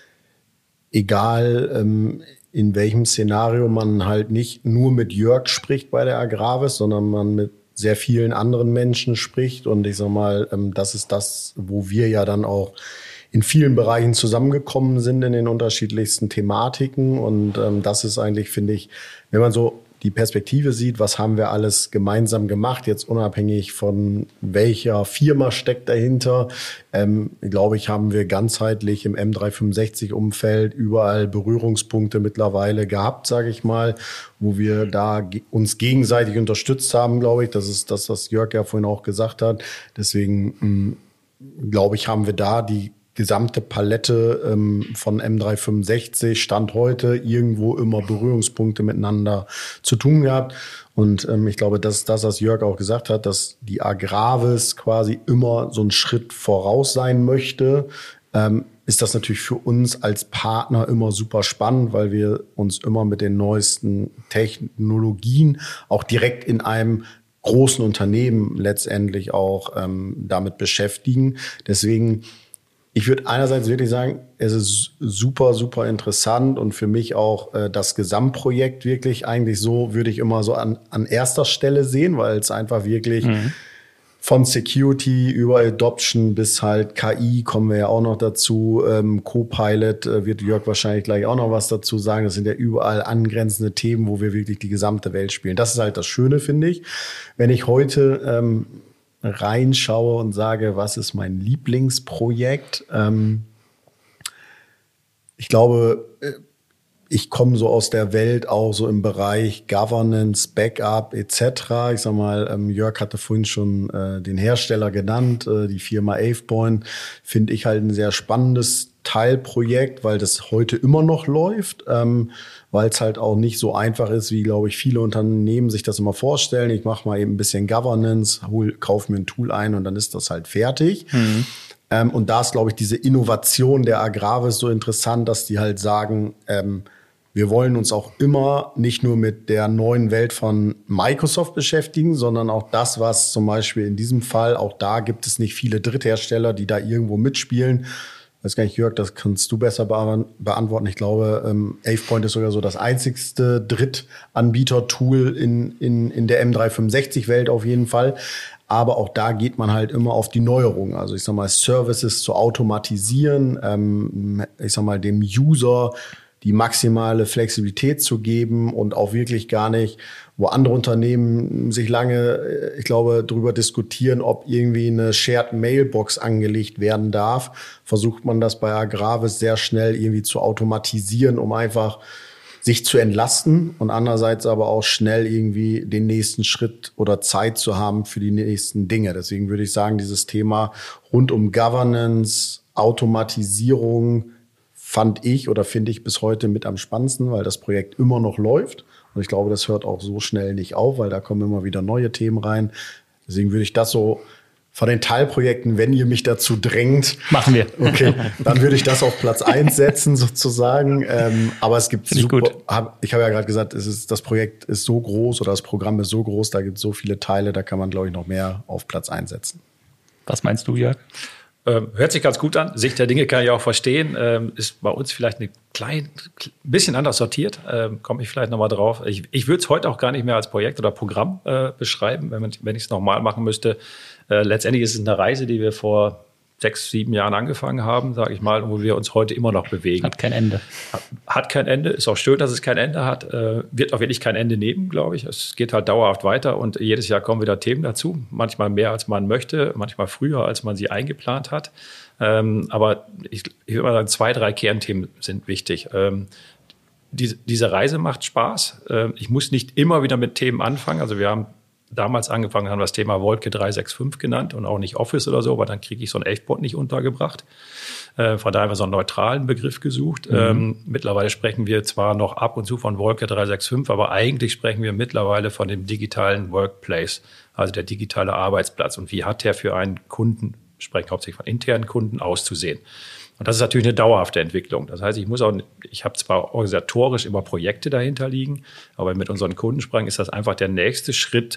egal, ähm, in welchem Szenario man halt nicht nur mit Jörg spricht bei der Agravis, sondern man mit sehr vielen anderen Menschen spricht. Und ich sag mal, ähm, das ist das, wo wir ja dann auch in vielen Bereichen zusammengekommen sind in den unterschiedlichsten Thematiken. Und ähm, das ist eigentlich, finde ich, wenn man so die Perspektive sieht, was haben wir alles gemeinsam gemacht, jetzt unabhängig von welcher Firma steckt dahinter, ähm, glaube ich, haben wir ganzheitlich im M dreihundertfünfundsechzig-Umfeld überall Berührungspunkte mittlerweile gehabt, sage ich mal, wo wir da ge- uns gegenseitig unterstützt haben, glaube ich. Das ist das, was Jörg ja vorhin auch gesagt hat. Deswegen, mh, glaube ich, haben wir da die gesamte Palette ähm, von M dreihundertfünfundsechzig Stand heute irgendwo immer Berührungspunkte miteinander zu tun gehabt. Und ähm, ich glaube, das ist das, was Jörg auch gesagt hat, dass die Agravis quasi immer so einen Schritt voraus sein möchte. Ähm, ist das natürlich für uns als Partner immer super spannend, weil wir uns immer mit den neuesten Technologien auch direkt in einem großen Unternehmen letztendlich auch ähm, damit beschäftigen. Deswegen, ich würde einerseits wirklich sagen, es ist super, super interessant und für mich auch äh, das Gesamtprojekt wirklich eigentlich so, würde ich immer so an, an erster Stelle sehen, weil es einfach wirklich mhm. von Security über Adoption bis halt K I kommen wir ja auch noch dazu. Ähm, Copilot äh, wird Jörg wahrscheinlich gleich auch noch was dazu sagen. Das sind ja überall angrenzende Themen, wo wir wirklich die gesamte Welt spielen. Das ist halt das Schöne, finde ich. Wenn ich heute ähm, reinschaue und sage, was ist mein Lieblingsprojekt? Ähm, ich glaube, ich komme so aus der Welt auch so im Bereich Governance, Backup et cetera. Ich sag mal, ähm, Jörg hatte vorhin schon äh, den Hersteller genannt, äh, die Firma AvePoint, finde ich halt ein sehr spannendes Teilprojekt, weil das heute immer noch läuft, ähm, weil es halt auch nicht so einfach ist, wie, glaube ich, viele Unternehmen sich das immer vorstellen. Ich mache mal eben ein bisschen Governance, hol, kauf mir ein Tool ein und dann ist das halt fertig. Mhm. Ähm, und da ist, glaube ich, diese Innovation der Agravis so interessant, dass die halt sagen, ähm, wir wollen uns auch immer nicht nur mit der neuen Welt von Microsoft beschäftigen, sondern auch das, was zum Beispiel in diesem Fall, auch da gibt es nicht viele Dritthersteller, die da irgendwo mitspielen. Ich weiß gar nicht, Jörg, das kannst du besser beantworten. Ich glaube, ähm, AvePoint ist sogar so das einzigste Drittanbieter-Tool in, in, in der M dreihundertfünfundsechzig-Welt auf jeden Fall. Aber auch da geht man halt immer auf die Neuerungen. Also ich sag mal, Services zu automatisieren, ähm, ich sag mal, dem User die maximale Flexibilität zu geben und auch wirklich gar nicht, wo andere Unternehmen sich lange, ich glaube, darüber diskutieren, ob irgendwie eine Shared Mailbox angelegt werden darf, versucht man das bei Agravis sehr schnell irgendwie zu automatisieren, um einfach sich zu entlasten und andererseits aber auch schnell irgendwie den nächsten Schritt oder Zeit zu haben für die nächsten Dinge. Deswegen würde ich sagen, dieses Thema rund um Governance, Automatisierung fand ich oder finde ich bis heute mit am spannendsten, weil das Projekt immer noch läuft. Und ich glaube, das hört auch so schnell nicht auf, weil da kommen immer wieder neue Themen rein. Deswegen würde ich das so von den Teilprojekten, wenn ihr mich dazu drängt. Machen wir. Okay, dann würde ich das auf Platz eins setzen sozusagen. Ähm, aber es gibt Find super, ich, hab, ich habe ja gerade gesagt, es ist, das Projekt ist so groß oder das Programm ist so groß, da gibt es so viele Teile, da kann man, glaube ich, noch mehr auf Platz eins setzen. Was meinst du, Jörg? Ähm, hört sich ganz gut an. Sicht der Dinge kann ich auch verstehen. Ähm, ist bei uns vielleicht ein klein, bisschen anders sortiert. Ähm, komme ich vielleicht nochmal drauf. Ich, ich würde es heute auch gar nicht mehr als Projekt oder Programm äh, beschreiben, wenn, man, wenn ich es nochmal machen müsste. Äh, letztendlich ist es eine Reise, die wir vor sechs, sieben Jahren angefangen haben, sage ich mal, wo wir uns heute immer noch bewegen. Hat kein Ende. Hat, hat kein Ende. Ist auch schön, dass es kein Ende hat. Äh, wird auch wirklich kein Ende nehmen, glaube ich. Es geht halt dauerhaft weiter und jedes Jahr kommen wieder Themen dazu. Manchmal mehr, als man möchte, manchmal früher, als man sie eingeplant hat. Ähm, aber ich, ich würde mal sagen, zwei, drei Kernthemen sind wichtig. Ähm, die, diese Reise macht Spaß. Ähm, ich muss nicht immer wieder mit Themen anfangen. Also wir haben damals angefangen, haben wir das Thema Wolke drei sechs fünf genannt und auch nicht Office oder so, aber dann kriege ich so einen Elfbot nicht untergebracht. Äh, von daher haben wir so einen neutralen Begriff gesucht. Mhm. Ähm, mittlerweile sprechen wir zwar noch ab und zu von Wolke drei sechs fünf, aber eigentlich sprechen wir mittlerweile von dem digitalen Workplace, also der digitale Arbeitsplatz. Und wie hat der für einen Kunden, sprechen hauptsächlich von internen Kunden, auszusehen? Und das ist natürlich eine dauerhafte Entwicklung. Das heißt, ich muss auch, ich habe zwar organisatorisch immer Projekte dahinter liegen, aber mit unseren Kundensprachen ist das einfach der nächste Schritt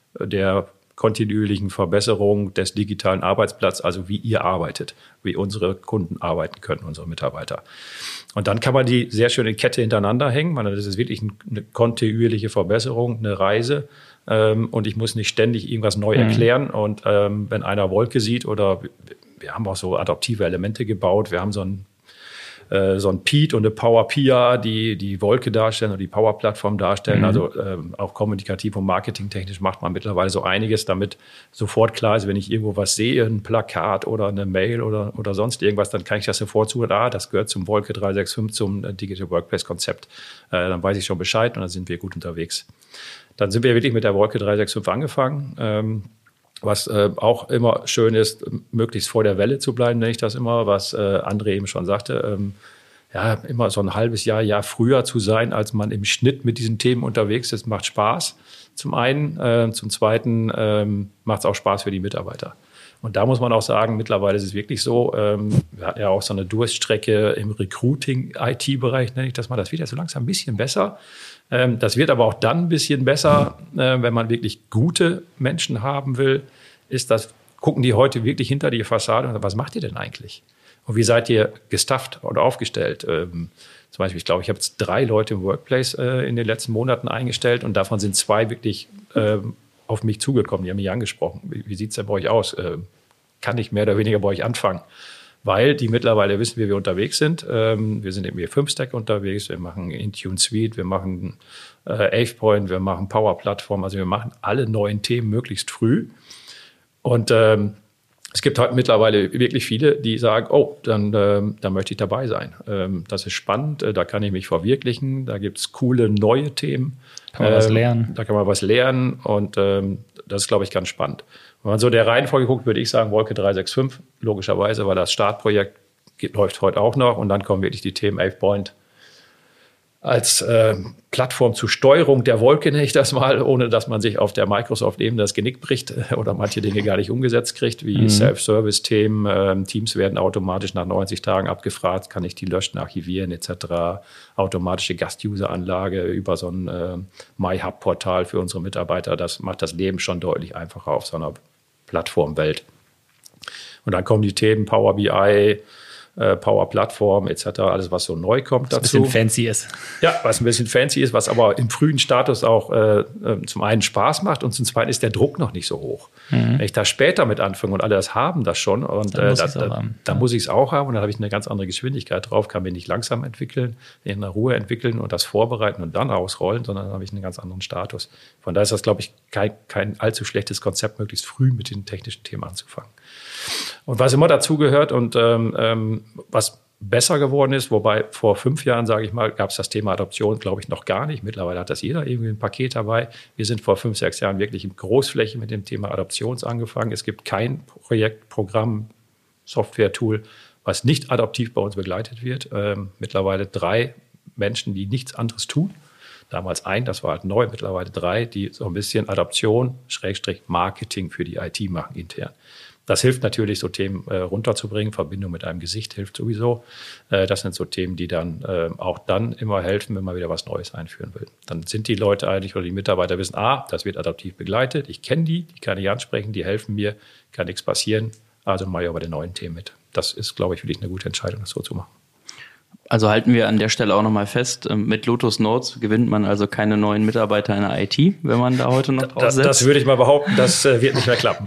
der kontinuierlichen Verbesserung des digitalen Arbeitsplatzes, also wie ihr arbeitet, wie unsere Kunden arbeiten können, unsere Mitarbeiter. Und dann kann man die sehr schön in Kette hintereinander hängen. Das ist wirklich eine kontinuierliche Verbesserung, eine Reise. Und ich muss nicht ständig irgendwas neu erklären. Mhm. Und wenn einer Wolke sieht oder wir haben auch so adaptive Elemente gebaut, wir haben so ein so ein P E T und eine Power P R, die die Wolke darstellen oder die Power-Plattform darstellen. Mhm. Also ähm, auch kommunikativ und marketingtechnisch macht man mittlerweile so einiges, damit sofort klar ist, wenn ich irgendwo was sehe, ein Plakat oder eine Mail oder, oder sonst irgendwas, dann kann ich das sofort zuhören. Ah, das gehört zum Wolke drei sechs fünf, zum äh, Digital Workplace-Konzept. Äh, dann weiß ich schon Bescheid und dann sind wir gut unterwegs. Dann sind wir wirklich mit der Wolke drei sechs fünf angefangen. Ähm, Was äh, auch immer schön ist, möglichst vor der Welle zu bleiben, nenne ich das immer, was äh, André eben schon sagte. Ähm, ja, immer so ein halbes Jahr, Jahr früher zu sein, als man im Schnitt mit diesen Themen unterwegs ist, macht Spaß. Zum einen. Äh, zum Zweiten ähm, macht es auch Spaß für die Mitarbeiter. Und da muss man auch sagen, mittlerweile ist es wirklich so, ähm, wir hatten ja auch so eine Durststrecke im Recruiting-I T-Bereich, nenne ich das mal, das wird ja so langsam ein bisschen besser. Ähm, das wird aber auch dann ein bisschen besser, äh, wenn man wirklich gute Menschen haben will, ist das, gucken die heute wirklich hinter die Fassade und sagen, was macht ihr denn eigentlich? Und wie seid ihr gestafft oder aufgestellt? Ähm, zum Beispiel, ich glaube, ich habe jetzt drei Leute im Workplace äh, in den letzten Monaten eingestellt und davon sind zwei wirklich ähm, auf mich zugekommen, die haben mich angesprochen. Wie, wie sieht es denn bei euch aus? Äh, kann ich mehr oder weniger bei euch anfangen? Weil die mittlerweile wissen, wie wir unterwegs sind. Ähm, wir sind im E fünf Stack unterwegs, wir machen Intune Suite, wir machen äh, AvePoint, wir machen Power Plattform, also wir machen alle neuen Themen möglichst früh. Und ähm, es gibt heute mittlerweile wirklich viele, die sagen, oh, dann, ähm, dann möchte ich dabei sein. Ähm, das ist spannend, äh, da kann ich mich verwirklichen, da gibt es coole neue Themen. Kann man ähm, was lernen. Da kann man was lernen und ähm, das ist, glaube ich, ganz spannend. Wenn man so der Reihenfolge guckt, würde ich sagen, Wolke drei sechs fünf, logischerweise, weil das Startprojekt geht, läuft heute auch noch und dann kommen wirklich die Themen AvePoint als äh, Plattform zur Steuerung der Wolke, nenne ich das mal, ohne dass man sich auf der Microsoft-Ebene das Genick bricht oder manche Dinge gar nicht umgesetzt kriegt, wie mhm. Self-Service-Themen. Ähm, Teams werden automatisch nach neunzig Tagen abgefragt, kann ich die löschen, archivieren et cetera. Automatische Gast-User-Anlage über so ein äh, MyHub-Portal für unsere Mitarbeiter. Das macht das Leben schon deutlich einfacher auf so einer Plattformwelt. Und dann kommen die Themen Power B I, äh, Power Plattform et cetera, alles, was so neu kommt was dazu. Ein bisschen fancy ist. Ja, was ein bisschen fancy ist, was aber im frühen Status auch äh, zum einen Spaß macht und zum zweiten ist der Druck noch nicht so hoch. Mhm. Wenn ich da später mit anfange und alle das haben das schon und dann äh, muss da, da, da muss ich es auch haben und dann habe ich eine ganz andere Geschwindigkeit drauf, kann mich nicht langsam entwickeln, in der Ruhe entwickeln und das vorbereiten und dann ausrollen, sondern dann habe ich einen ganz anderen Status. Von daher ist das, glaube ich, kein, kein allzu schlechtes Konzept, möglichst früh mit den technischen Themen anzufangen. Und was immer dazu gehört und ähm, ähm, was besser geworden ist, wobei vor fünf Jahren, sage ich mal, gab es das Thema Adoption, glaube ich, noch gar nicht. Mittlerweile hat das jeder irgendwie ein Paket dabei. Wir sind vor fünf, sechs Jahren wirklich in Großfläche mit dem Thema Adoptions angefangen. Es gibt kein Projekt, Programm, Software-Tool, was nicht adoptiv bei uns begleitet wird. Ähm, mittlerweile drei Menschen, die nichts anderes tun. Damals ein, das war halt neu, mittlerweile drei, die so ein bisschen Adoption, Schrägstrich Marketing für die I T machen intern. Das hilft natürlich, so Themen äh, runterzubringen. Verbindung mit einem Gesicht hilft sowieso. Äh, das sind so Themen, die dann äh, auch dann immer helfen, wenn man wieder was Neues einführen will. Dann sind die Leute eigentlich oder die Mitarbeiter wissen, ah, das wird adaptiv begleitet. Ich kenne die, die kann ich ansprechen, die helfen mir, kann nichts passieren. Also mache ich auch bei den neuen Themen mit. Das ist, glaube ich, wirklich eine gute Entscheidung, das so zu machen. Also halten wir an der Stelle auch nochmal fest, mit Lotus Notes gewinnt man also keine neuen Mitarbeiter in der I T, wenn man da heute noch drauf das, setzt. Das würde ich mal behaupten, das äh, wird nicht mehr klappen.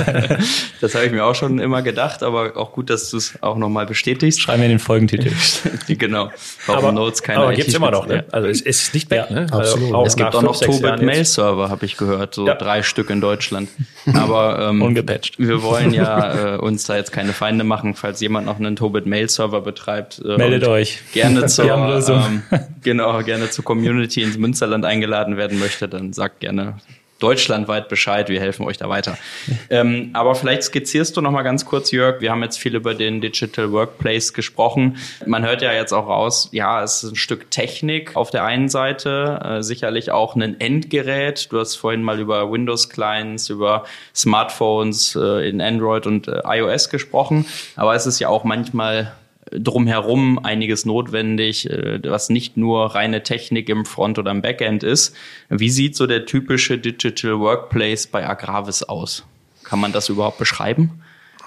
Das habe ich mir auch schon immer gedacht, aber auch gut, dass du es auch nochmal bestätigst. Schreiben wir den Folgentitel. Genau. Warum aber Notes keine aber I T gibt es immer noch, ne? Also es ist nicht weg, ja, ne? Absolut. Also es gibt auch noch Tobit Mail Server, habe ich gehört, so ja. drei Stück in Deutschland. Aber ähm, ungepatcht. Wir wollen ja äh, uns da jetzt keine Feinde machen, falls jemand noch einen Tobit Mail Server betreibt. Äh, Meldet euch. Gerne zur, ähm, genau, gerne zur Community ins Münsterland eingeladen werden möchte, dann sagt gerne deutschlandweit Bescheid, wir helfen euch da weiter. ähm, aber vielleicht skizzierst du noch mal ganz kurz, Jörg, wir haben jetzt viel über den Digital Workplace gesprochen. Man hört ja jetzt auch raus, ja, es ist ein Stück Technik auf der einen Seite, äh, sicherlich auch ein Endgerät. Du hast vorhin mal über Windows-Clients, über Smartphones äh, in Android und äh, iOS gesprochen, aber es ist ja auch manchmal drumherum einiges notwendig, was nicht nur reine Technik im Front- oder im Backend ist. Wie sieht so der typische Digital Workplace bei Agravis aus? Kann man das überhaupt beschreiben?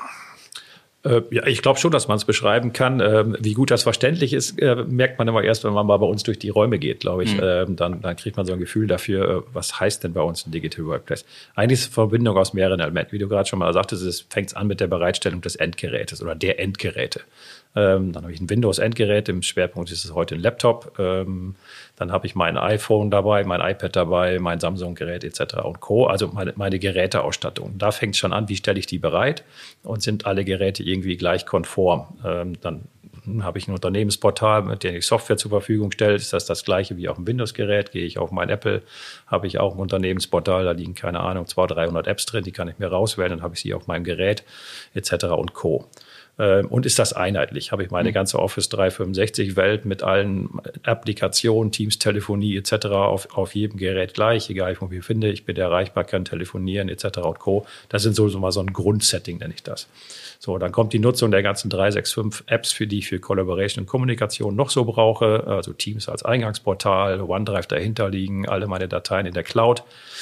Äh, ja, ich glaube schon, dass man es beschreiben kann. Ähm, wie gut das verständlich ist, äh, merkt man immer erst, wenn man mal bei uns durch die Räume geht, glaube ich. Mhm. Ähm, dann, dann kriegt man so ein Gefühl dafür, äh, was heißt denn bei uns ein Digital Workplace? Eigentlich ist es eine Verbindung aus mehreren Elementen. Wie du gerade schon mal sagtest, es fängt an mit der Bereitstellung des Endgerätes oder der Endgeräte. Ähm, dann habe ich ein Windows-Endgerät, im Schwerpunkt ist es heute ein Laptop. Ähm, dann habe ich mein iPhone dabei, mein iPad dabei, mein Samsung-Gerät et cetera und Co. Also meine, meine Geräteausstattung. Da fängt es schon an, wie stelle ich die bereit und sind alle Geräte irgendwie gleich konform. Ähm, dann habe ich ein Unternehmensportal, mit dem ich Software zur Verfügung stelle. Ist das das gleiche wie auf dem Windows-Gerät? Gehe ich auf mein Apple, habe ich auch ein Unternehmensportal, da liegen, keine Ahnung, zweihundert, dreihundert Apps drin, die kann ich mir rauswählen, dann habe ich sie auf meinem Gerät et cetera und Co. Und ist das einheitlich? Habe ich meine ganze Office dreihundertfünfundsechzig-Welt mit allen Applikationen, Teams, Telefonie et cetera auf, auf jedem Gerät gleich, egal wo ich mich befinde, ich bin erreichbar, kann telefonieren et cetera und Co. Das sind so, so mal so ein Grundsetting, nenne ich das. So, dann kommt die Nutzung der ganzen drei sechs fünf Apps, für die ich für Collaboration und Kommunikation noch so brauche, also Teams als Eingangsportal, OneDrive dahinter liegen, alle meine Dateien in der Cloud.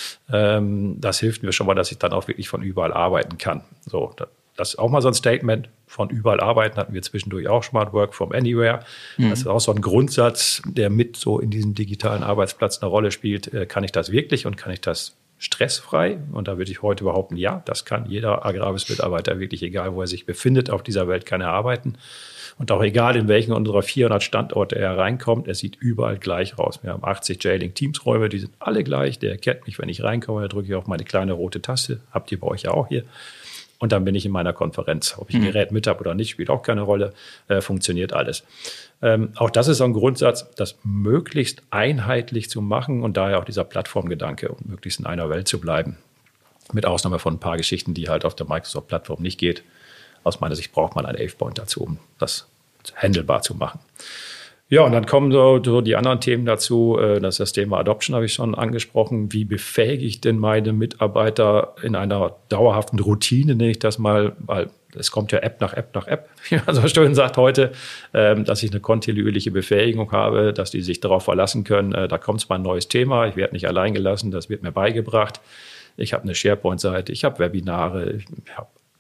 Das hilft mir schon mal, dass ich dann auch wirklich von überall arbeiten kann. So, das ist auch mal so ein Statement. Von überall arbeiten hatten wir zwischendurch auch Smart Work from Anywhere. Mhm. Das ist auch so ein Grundsatz, der mit so in diesem digitalen Arbeitsplatz eine Rolle spielt. Kann ich das wirklich und kann ich das stressfrei? Und da würde ich heute behaupten, ja, das kann jeder Agravis-Mitarbeiter wirklich, egal wo er sich befindet, auf dieser Welt kann er arbeiten. Und auch egal, in welchen unserer vierhundert Standorte er reinkommt, er sieht überall gleich raus. Wir haben achtzig J-Link-Teams-Räume, die sind alle gleich. Der erkennt mich, wenn ich reinkomme, da drücke ich auf meine kleine rote Taste. Habt ihr bei euch ja auch hier. Und dann bin ich in meiner Konferenz. Ob ich ein Gerät mit habe oder nicht, spielt auch keine Rolle. Äh, funktioniert alles. Ähm, auch das ist so ein Grundsatz, das möglichst einheitlich zu machen und daher auch dieser Plattformgedanke und möglichst in einer Welt zu bleiben. Mit Ausnahme von ein paar Geschichten, die halt auf der Microsoft-Plattform nicht geht. Aus meiner Sicht braucht man einen AvePoint dazu, um das handelbar zu machen. Ja, und dann kommen so, so die anderen Themen dazu. Das ist das Thema Adoption, habe ich schon angesprochen. Wie befähige ich denn meine Mitarbeiter in einer dauerhaften Routine, nenne ich das mal, weil es kommt ja App nach App nach App, wie man so schön sagt heute, dass ich eine kontinuierliche Befähigung habe, dass die sich darauf verlassen können. Da kommt zwar ein neues Thema, ich werde nicht allein gelassen, das wird mir beigebracht. Ich habe eine SharePoint-Seite, ich habe Webinare, ich habe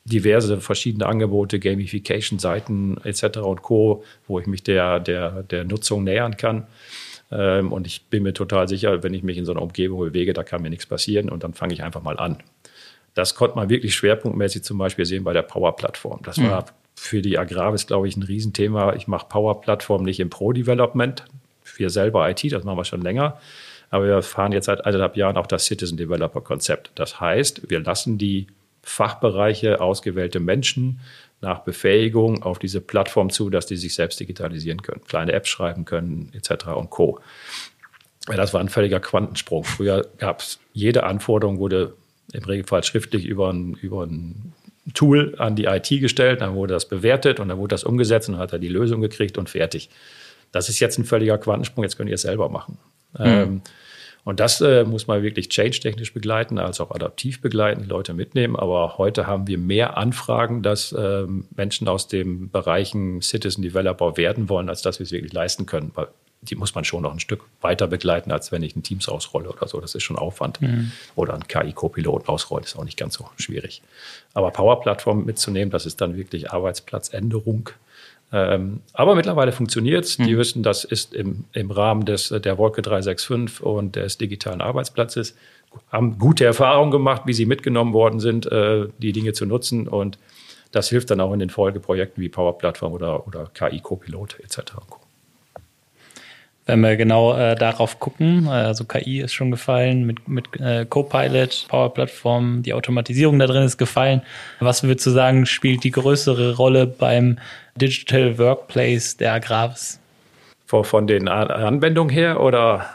diverse verschiedene Angebote, Gamification-Seiten et cetera und Co., wo ich mich der, der, der Nutzung nähern kann. Ähm, und ich bin mir total sicher, wenn ich mich in so einer Umgebung bewege, da kann mir nichts passieren und dann fange ich einfach mal an. Das konnte man wirklich schwerpunktmäßig zum Beispiel sehen bei der Power-Plattform. Das war mhm. für die Agravis, glaube ich, ein Riesenthema. Ich mache Power-Plattform nicht im Pro-Development, wir selber I T, das machen wir schon länger. Aber wir fahren jetzt seit eineinhalb Jahren auch das Citizen-Developer-Konzept. Das heißt, wir lassen die Fachbereiche, ausgewählte Menschen nach Befähigung auf diese Plattform zu, dass die sich selbst digitalisieren können, kleine Apps schreiben können et cetera und Co. Das war ein völliger Quantensprung. Früher gab es jede Anforderung, wurde im Regelfall schriftlich über ein, über ein Tool an die I T gestellt, dann wurde das bewertet und dann wurde das umgesetzt und dann hat er die Lösung gekriegt und fertig. Das ist jetzt ein völliger Quantensprung, jetzt könnt ihr es selber machen. Mhm. Ähm, und das äh, muss man wirklich change-technisch begleiten, als auch adaptiv begleiten, die Leute mitnehmen. Aber heute haben wir mehr Anfragen, dass ähm, Menschen aus den Bereichen Citizen Developer werden wollen, als dass wir es wirklich leisten können. Weil die muss man schon noch ein Stück weiter begleiten, als wenn ich ein Teams ausrolle oder so. Das ist schon Aufwand. Mhm. Oder ein K I-Copilot ausrollen, ist auch nicht ganz so schwierig. Aber Power-Plattform mitzunehmen, das ist dann wirklich Arbeitsplatzänderung. Ähm, aber mittlerweile funktioniert es. Mhm. Die wissen, das ist im, im Rahmen des, der Wolke drei sechs fünf und des digitalen Arbeitsplatzes. Haben gute Erfahrungen gemacht, wie sie mitgenommen worden sind, äh, die Dinge zu nutzen. Und das hilft dann auch in den Folgeprojekten wie Power-Plattform oder, oder K I-Copilot et cetera. Wenn wir genau äh, darauf gucken, also K I ist schon gefallen, mit, mit äh, Copilot, Power-Plattform, die Automatisierung da drin ist gefallen. Was würdest du sagen, spielt die größere Rolle beim Digital Workplace der Agravis? Von den Anwendungen her oder?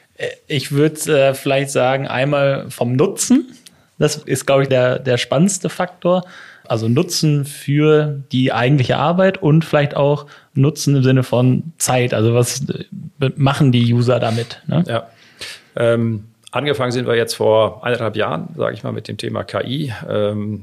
Ich würde äh, vielleicht sagen, einmal vom Nutzen. Das ist, glaube ich, der, der spannendste Faktor. Also Nutzen für die eigentliche Arbeit und vielleicht auch Nutzen im Sinne von Zeit. Also was machen die User damit? Ne? Ja. Ähm, angefangen sind wir jetzt vor eineinhalb Jahren, sage ich mal, mit dem Thema K I. Ähm,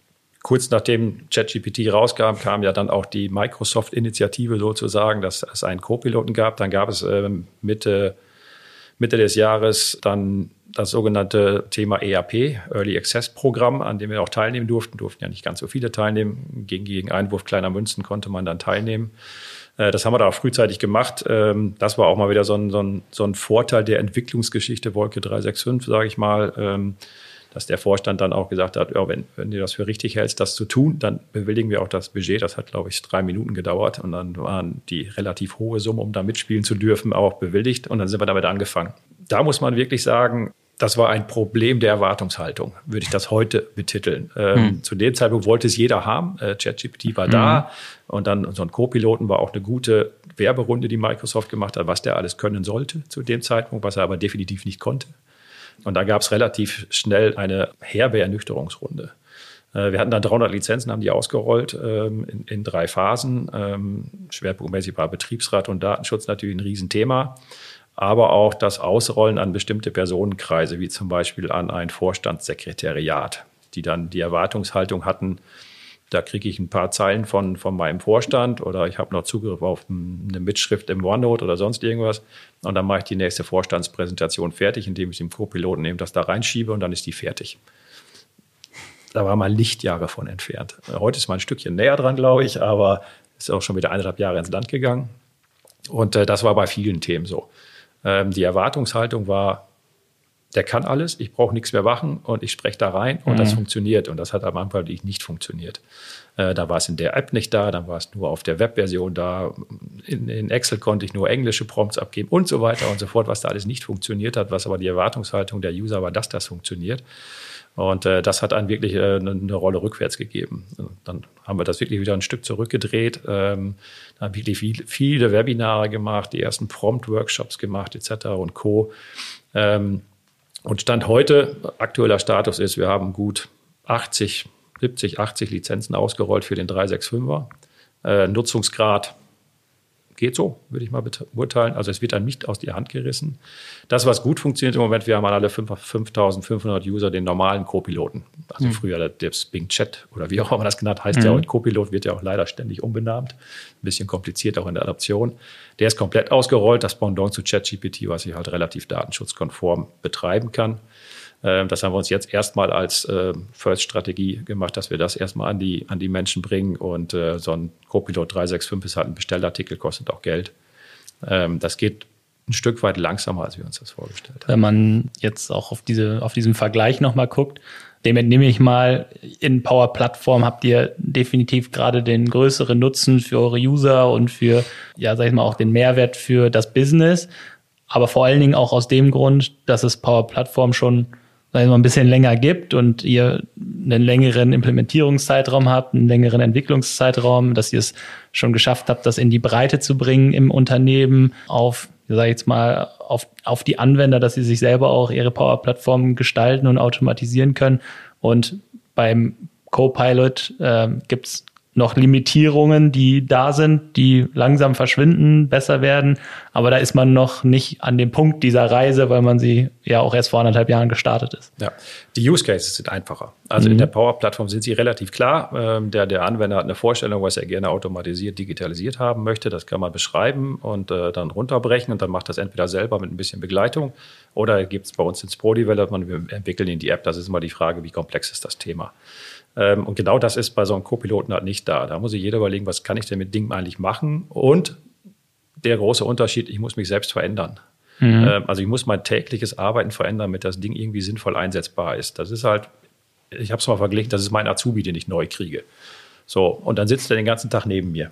kurz nachdem ChatGPT rauskam, kam ja dann auch die Microsoft-Initiative sozusagen, dass es einen Co-Piloten gab. Dann gab es ähm, Mitte Mitte des Jahres dann das sogenannte Thema E A P, Early Access Programm, an dem wir auch teilnehmen durften. Durften ja nicht ganz so viele teilnehmen. Gegen, gegen Einwurf kleiner Münzen konnte man dann teilnehmen. Das haben wir da auch frühzeitig gemacht. Das war auch mal wieder so ein, so ein, so ein Vorteil der Entwicklungsgeschichte Wolke drei sechs fünf, sage ich mal, dass der Vorstand dann auch gesagt hat, ja, wenn, wenn du das für richtig hältst, das zu tun, dann bewilligen wir auch das Budget. Das hat, glaube ich, drei Minuten gedauert. Und dann waren die relativ hohe Summe, um da mitspielen zu dürfen, auch bewilligt. Und dann sind wir damit angefangen. Da muss man wirklich sagen, das war ein Problem der Erwartungshaltung, würde ich das heute betiteln. Ähm, hm. Zu dem Zeitpunkt wollte es jeder haben. Äh, ChatGPT war hm. da. Und dann so ein Co-Piloten war auch eine gute Werberunde, die Microsoft gemacht hat, was der alles können sollte zu dem Zeitpunkt, was er aber definitiv nicht konnte. Und da gab es relativ schnell eine herbe Ernüchterungsrunde. Äh, wir hatten dann dreihundert Lizenzen, haben die ausgerollt ähm, in, in drei Phasen. Ähm, schwerpunktmäßig war Betriebsrat und Datenschutz natürlich ein Riesenthema. Aber auch das Ausrollen an bestimmte Personenkreise, wie zum Beispiel an ein Vorstandssekretariat, die dann die Erwartungshaltung hatten, da kriege ich ein paar Zeilen von, von meinem Vorstand oder ich habe noch Zugriff auf eine Mitschrift im OneNote oder sonst irgendwas. Und dann mache ich die nächste Vorstandspräsentation fertig, indem ich dem Co-Piloten eben das da reinschiebe und dann ist die fertig. Da war man Lichtjahre von entfernt. Heute ist man ein Stückchen näher dran, glaube ich, aber ist auch schon wieder eineinhalb Jahre ins Land gegangen. Und äh, das war bei vielen Themen so. Ähm, die Erwartungshaltung war, der kann alles, ich brauche nichts mehr machen und ich spreche da rein und mhm. das funktioniert. Und das hat am Anfang nicht funktioniert. Äh, da war es in der App nicht da, dann war es nur auf der Webversion da. In, in Excel konnte ich nur englische Prompts abgeben und so weiter und so fort, was da alles nicht funktioniert hat, was aber die Erwartungshaltung der User war, dass das funktioniert. Und äh, das hat dann wirklich äh, eine, eine Rolle rückwärts gegeben. Dann haben wir das wirklich wieder ein Stück zurückgedreht, ähm, haben wirklich viel, viele Webinare gemacht, die ersten Prompt-Workshops gemacht et cetera und Co. Ähm, und Stand heute, aktueller Status ist, wir haben gut achtzig, siebzig, achtzig Lizenzen ausgerollt für den drei sechs fünfer. Äh, Nutzungsgrad geht so, würde ich mal beurteilen. Also es wird dann nicht aus der Hand gerissen. Das, was gut funktioniert im Moment, wir haben alle fünftausendfünfhundert User den normalen Co-Piloten. Also mhm. früher der, der Bing Chat oder wie auch immer das genannt heißt, mhm. ja, und Co-Pilot wird ja auch leider ständig umbenannt. Ein bisschen kompliziert auch in der Adaption. Der ist komplett ausgerollt, das Pendant zu ChatGPT, was ich halt relativ datenschutzkonform betreiben kann. Das haben wir uns jetzt erstmal als First-Strategie gemacht, dass wir das erstmal an die, an die Menschen bringen. Und so ein Copilot drei sechs fünf ist halt ein Bestellartikel, kostet auch Geld. Das geht ein Stück weit langsamer, als wir uns das vorgestellt haben. Wenn man jetzt auch auf diese, auf diesen Vergleich nochmal guckt, dem entnehme ich mal, in Power Platform habt ihr definitiv gerade den größeren Nutzen für eure User und für, ja, sag ich mal, auch den Mehrwert für das Business. Aber vor allen Dingen auch aus dem Grund, dass es Power Platform schon, sag ich mal, ein bisschen länger gibt und ihr einen längeren Implementierungszeitraum habt, einen längeren Entwicklungszeitraum, dass ihr es schon geschafft habt, das in die Breite zu bringen im Unternehmen auf, sag ich jetzt mal, auf, auf die Anwender, dass sie sich selber auch ihre Power-Plattformen gestalten und automatisieren können. Und beim Copilot äh, gibt's noch Limitierungen, die da sind, die langsam verschwinden, besser werden. Aber da ist man noch nicht an dem Punkt dieser Reise, weil man sie ja auch erst vor anderthalb Jahren gestartet ist. Ja, die Use Cases sind einfacher. Also mhm. in der Power-Plattform sind sie relativ klar. Ähm, der, der Anwender hat eine Vorstellung, was er gerne automatisiert, digitalisiert haben möchte. Das kann man beschreiben und äh, dann runterbrechen. Und dann macht das entweder selber mit ein bisschen Begleitung oder gibt es bei uns ins Pro-Development. Wir entwickeln in die App. Das ist immer die Frage, wie komplex ist das Thema. Und genau das ist bei so einem Co-Piloten halt nicht da. Da muss sich jeder überlegen, was kann ich denn mit Dingen eigentlich machen? Und der große Unterschied, ich muss mich selbst verändern. Mhm. Also ich muss mein tägliches Arbeiten verändern, damit das Ding irgendwie sinnvoll einsetzbar ist. Das ist halt, ich habe es mal verglichen, das ist mein Azubi, den ich neu kriege. So, und dann sitzt er den ganzen Tag neben mir.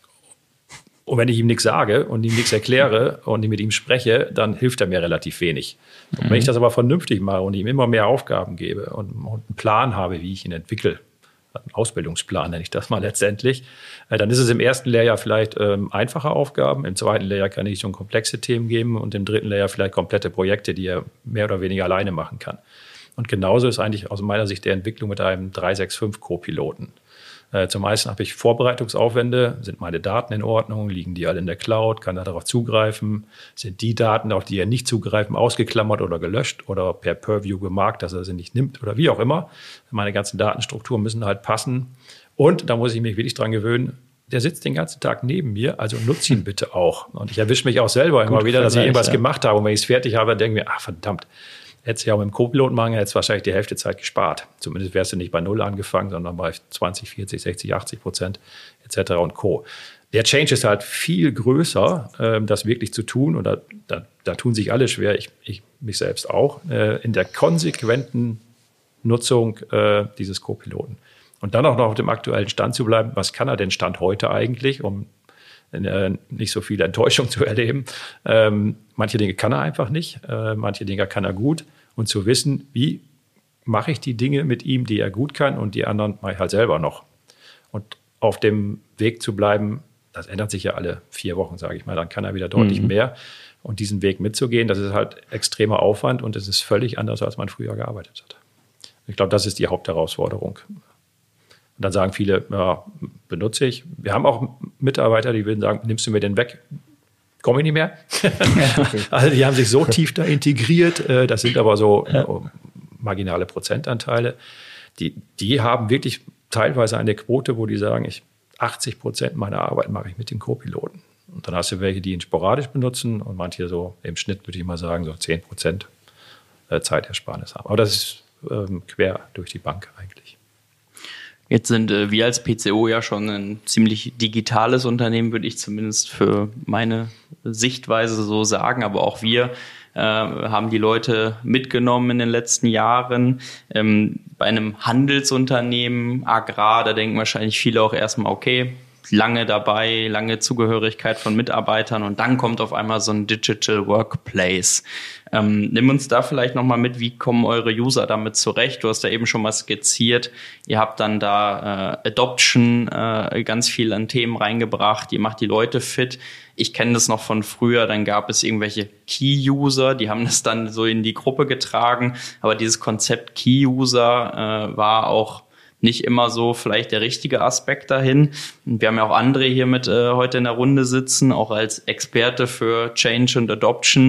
Und wenn ich ihm nichts sage und ihm nichts erkläre und mit ihm spreche, dann hilft er mir relativ wenig. Und wenn ich das aber vernünftig mache und ihm immer mehr Aufgaben gebe und, und einen Plan habe, wie ich ihn entwickle, einen Ausbildungsplan nenne ich das mal letztendlich, dann ist es im ersten Lehrjahr vielleicht ähm, einfache Aufgaben, im zweiten Lehrjahr kann ich schon komplexe Themen geben und im dritten Lehrjahr vielleicht komplette Projekte, die er mehr oder weniger alleine machen kann. Und genauso ist eigentlich aus meiner Sicht der Entwicklung mit einem drei sechs fünf Co-Piloten. Äh, zum meisten habe ich Vorbereitungsaufwände, sind meine Daten in Ordnung, liegen die alle in der Cloud, kann er darauf zugreifen, sind die Daten, auf die er nicht zugreifen, ausgeklammert oder gelöscht oder per Purview gemarkt, dass er sie nicht nimmt oder wie auch immer. Meine ganzen Datenstrukturen müssen halt passen. Und da muss ich mich wirklich dran gewöhnen, der sitzt den ganzen Tag neben mir, also nutze ihn bitte auch. Und ich erwische mich auch selber immer Gut, wieder, dass ich irgendwas ja. gemacht habe. Und wenn ich es fertig habe, denke ich mir, ach verdammt, hättest du ja auch mit dem Co-Piloten machen, hättest du wahrscheinlich die Hälfte Zeit gespart. Zumindest wärst du nicht bei Null angefangen, sondern bei zwanzig, vierzig, sechzig, achtzig Prozent et cetera und Co. Der Change ist halt viel größer, ähm, das wirklich zu tun. Und da, da, da tun sich alle schwer, ich, ich mich selbst auch, äh, in der konsequenten Nutzung äh, dieses Co-Piloten. Und dann auch noch auf dem aktuellen Stand zu bleiben, was kann er denn Stand heute eigentlich, um äh, nicht so viel Enttäuschung zu erleben. Ähm, manche Dinge kann er einfach nicht, äh, manche Dinge kann er gut. Und zu wissen, wie mache ich die Dinge mit ihm, die er gut kann und die anderen mache ich halt selber noch. Und auf dem Weg zu bleiben, das ändert sich ja alle vier Wochen, sage ich mal, dann kann er wieder deutlich mhm. mehr. Und diesen Weg mitzugehen, das ist halt extremer Aufwand und es ist völlig anders, als man früher gearbeitet hat. Ich glaube, das ist die Hauptherausforderung. Und dann sagen viele, ja, benutze ich. Wir haben auch Mitarbeiter, die würden sagen, nimmst du mir den weg? Komme ich nicht mehr. Also die haben sich so tief da integriert. Das sind aber so ja. marginale Prozentanteile. Die, die haben wirklich teilweise eine Quote, wo die sagen, ich achtzig Prozent meiner Arbeit mache ich mit den Co-Piloten. Und dann hast du welche, die ihn sporadisch benutzen und manche so im Schnitt, würde ich mal sagen, so zehn Prozent Zeitersparnis haben. Aber das ist ähm, quer durch die Bank eigentlich. Jetzt sind äh, wir als P C O ja schon ein ziemlich digitales Unternehmen, würde ich zumindest für meine Sichtweise so sagen. Aber auch wir äh, haben die Leute mitgenommen in den letzten Jahren. Ähm, bei einem Handelsunternehmen, Agrar, da denken wahrscheinlich viele auch erstmal, okay, lange dabei, lange Zugehörigkeit von Mitarbeitern und dann kommt auf einmal so ein Digital Workplace. Ähm, nimm uns da vielleicht nochmal mit, wie kommen eure User damit zurecht? Du hast da eben schon mal skizziert, ihr habt dann da äh, Adoption äh, ganz viel an Themen reingebracht, ihr macht die Leute fit. Ich kenne das noch von früher, dann gab es irgendwelche Key-User, die haben das dann so in die Gruppe getragen, aber dieses Konzept Key-User äh, war auch nicht immer so vielleicht der richtige Aspekt dahin. Wir haben ja auch andere hier mit äh, heute in der Runde sitzen, auch als Experte für Change und Adoption.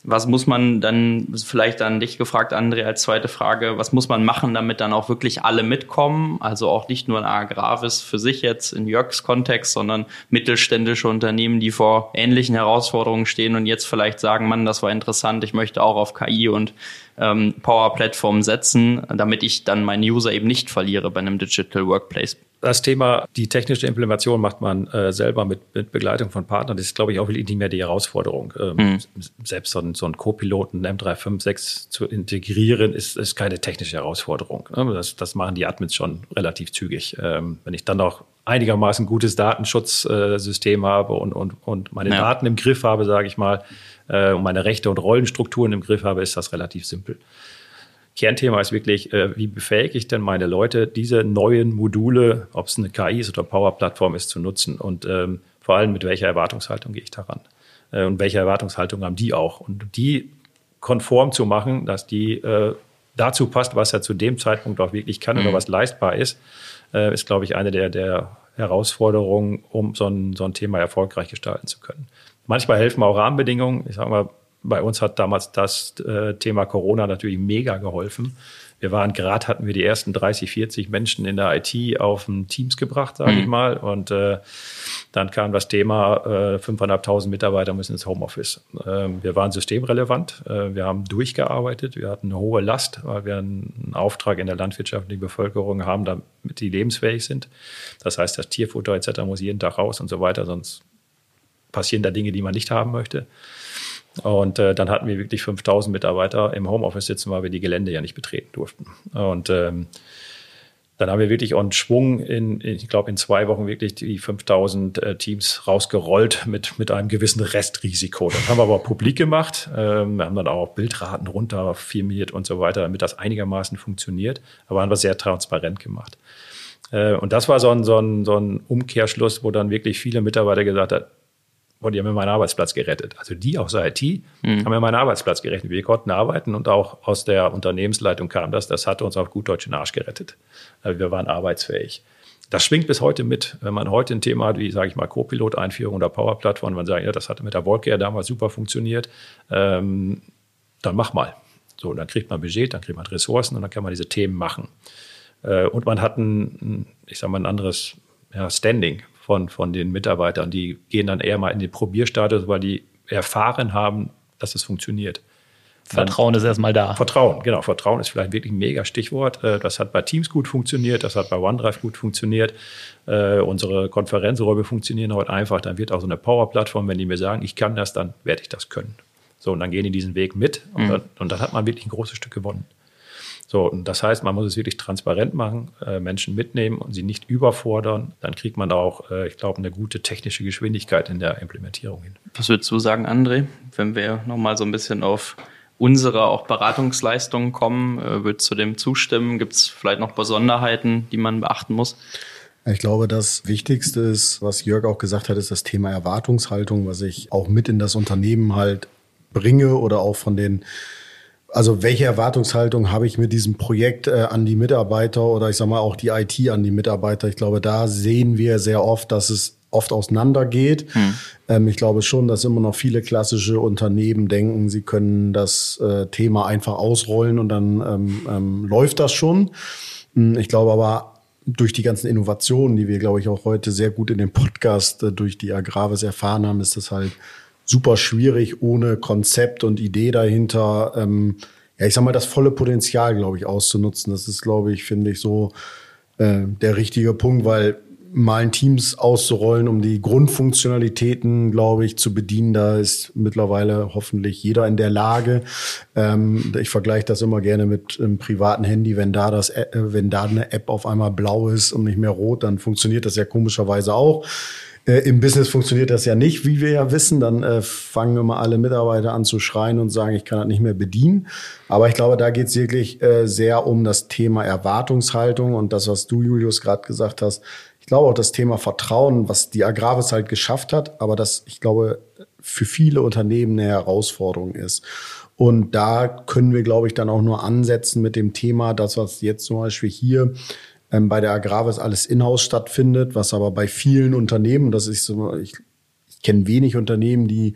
was muss man dann, vielleicht an dich gefragt, André, als zweite Frage, was muss man machen, damit dann auch wirklich alle mitkommen? Also auch nicht nur ein Agravis für sich jetzt in Jörgs Kontext, sondern mittelständische Unternehmen, die vor ähnlichen Herausforderungen stehen und jetzt vielleicht sagen, Mann, das war interessant, ich möchte auch auf K I und ähm, Power-Plattformen setzen, damit ich dann meinen User eben nicht verliere bei einem Digital Workplace. Das Thema, die technische Implementation macht man äh, selber mit, mit Begleitung von Partnern. Das ist, glaube ich, auch wirklich nicht mehr die Herausforderung. Ähm, mhm. Selbst so ein, so ein Co-Piloten, M drei fünf sechs zu integrieren, ist, ist keine technische Herausforderung. Das, das machen die Admins schon relativ zügig. Ähm, wenn ich dann auch einigermaßen gutes Datenschutzsystem äh, habe und, und, und meine ja. Daten im Griff habe, sage ich mal, äh, und meine Rechte und Rollenstrukturen im Griff habe, ist das relativ simpel. Kernthema ist wirklich, äh, wie befähige ich denn meine Leute, diese neuen Module, ob es eine K I ist oder Power-Plattform ist, zu nutzen und ähm, vor allem mit welcher Erwartungshaltung gehe ich daran äh, und welche Erwartungshaltung haben die auch und die konform zu machen, dass die äh, dazu passt, was er zu dem Zeitpunkt auch wirklich kann mhm. oder was leistbar ist, äh, ist, glaube ich, eine der, der Herausforderungen, um so ein, so ein Thema erfolgreich gestalten zu können. Manchmal helfen auch Rahmenbedingungen. Ich sage mal, bei uns hat damals das äh, Thema Corona natürlich mega geholfen. Wir waren gerade, hatten wir die ersten dreißig, vierzig Menschen in der I T auf ein Teams gebracht, sage mhm. ich mal. Und äh, dann kam das Thema, äh, fünftausendfünfhundert Mitarbeiter müssen ins Homeoffice. Äh, wir waren systemrelevant, äh, wir haben durchgearbeitet, wir hatten eine hohe Last, weil wir einen Auftrag in der Landwirtschaft und die Bevölkerung haben, damit die lebensfähig sind. Das heißt, das Tierfutter et cetera muss jeden Tag raus und so weiter, sonst passieren da Dinge, die man nicht haben möchte. Und äh, dann hatten wir wirklich fünftausend Mitarbeiter im Homeoffice sitzen, weil wir die Gelände ja nicht betreten durften. Und ähm, dann haben wir wirklich on Schwung in, in ich glaube, in zwei Wochen wirklich die fünftausend äh, Teams rausgerollt mit, mit einem gewissen Restrisiko. Das haben wir aber publik gemacht. Ähm, wir haben dann auch Bildraten runter, firmiert und so weiter, damit das einigermaßen funktioniert. Aber haben wir sehr transparent gemacht. Äh, und das war so ein, so, ein, so ein Umkehrschluss, wo dann wirklich viele Mitarbeiter gesagt haben, und die haben mir meinen Arbeitsplatz gerettet. Also die aus der I T mhm. haben mir meinen Arbeitsplatz gerettet. Wir konnten arbeiten und auch aus der Unternehmensleitung kam das. Das hat uns auf gut Deutsch den Arsch gerettet. Also wir waren arbeitsfähig. Das schwingt bis heute mit. Wenn man heute ein Thema hat, wie, sage ich mal, Co-Pilot-Einführung oder Power-Plattform, man sagt, ja, das hatte mit der Volcare damals super funktioniert, ähm, dann mach mal. So, dann kriegt man Budget, dann kriegt man Ressourcen und dann kann man diese Themen machen. Äh, und man hat ein, ich sage mal, ein anderes ja, Standing von, von den Mitarbeitern. Die gehen dann eher mal in den Probierstatus, weil die erfahren haben, dass es funktioniert. Vertrauen dann, ist erstmal da. Vertrauen, genau. Vertrauen ist vielleicht wirklich ein mega Stichwort. Das hat bei Teams gut funktioniert, das hat bei OneDrive gut funktioniert. Äh, unsere Konferenzräume funktionieren heute einfach. Dann wird auch so eine Power-Plattform, wenn die mir sagen, ich kann das, dann werde ich das können. So, und dann gehen die diesen Weg mit und, mhm. dann, und dann hat man wirklich ein großes Stück gewonnen. So, und das heißt, man muss es wirklich transparent machen, äh, Menschen mitnehmen und sie nicht überfordern. Dann kriegt man auch, äh, ich glaube, eine gute technische Geschwindigkeit in der Implementierung hin. Was würdest du sagen, André, wenn wir nochmal so ein bisschen auf unsere auch Beratungsleistungen kommen? Äh, würdest du dem zustimmen? Gibt es vielleicht noch Besonderheiten, die man beachten muss? Ich glaube, das Wichtigste ist, was Jörg auch gesagt hat, ist das Thema Erwartungshaltung, was ich auch mit in das Unternehmen halt bringe oder auch von den Also welche Erwartungshaltung habe ich mit diesem Projekt äh, an die Mitarbeiter oder ich sage mal auch die I T an die Mitarbeiter? Ich glaube, da sehen wir sehr oft, dass es oft auseinandergeht. Hm. Ähm, ich glaube schon, dass immer noch viele klassische Unternehmen denken, sie können das äh, Thema einfach ausrollen und dann ähm, ähm, läuft das schon. Ich glaube aber, durch die ganzen Innovationen, die wir, glaube ich, auch heute sehr gut in dem Podcast äh, durch die Agravis erfahren haben, ist das halt super schwierig, ohne Konzept und Idee dahinter, ähm, ja, ich sag mal, das volle Potenzial, glaube ich, auszunutzen. Das ist, glaube ich, finde ich, so äh, der richtige Punkt, weil mal Teams auszurollen, um die Grundfunktionalitäten, glaube ich, zu bedienen, da ist mittlerweile hoffentlich jeder in der Lage. Ähm, ich vergleiche das immer gerne mit einem privaten Handy. Wenn da das, äh, wenn da eine App auf einmal blau ist und nicht mehr rot, dann funktioniert das ja komischerweise auch. Äh, Im Business funktioniert das ja nicht, wie wir ja wissen. Dann äh, fangen immer alle Mitarbeiter an zu schreien und sagen, ich kann das nicht mehr bedienen. Aber ich glaube, da geht es wirklich äh, sehr um das Thema Erwartungshaltung und das, was du, Julius, gerade gesagt hast. Ich glaube auch das Thema Vertrauen, was die Agravis halt geschafft hat, aber das, ich glaube, für viele Unternehmen eine Herausforderung ist. Und da können wir, glaube ich, dann auch nur ansetzen mit dem Thema, das, was jetzt zum Beispiel hier bei der Agravis alles in-house stattfindet, was aber bei vielen Unternehmen, das ist so, ich, ich kenne wenig Unternehmen, die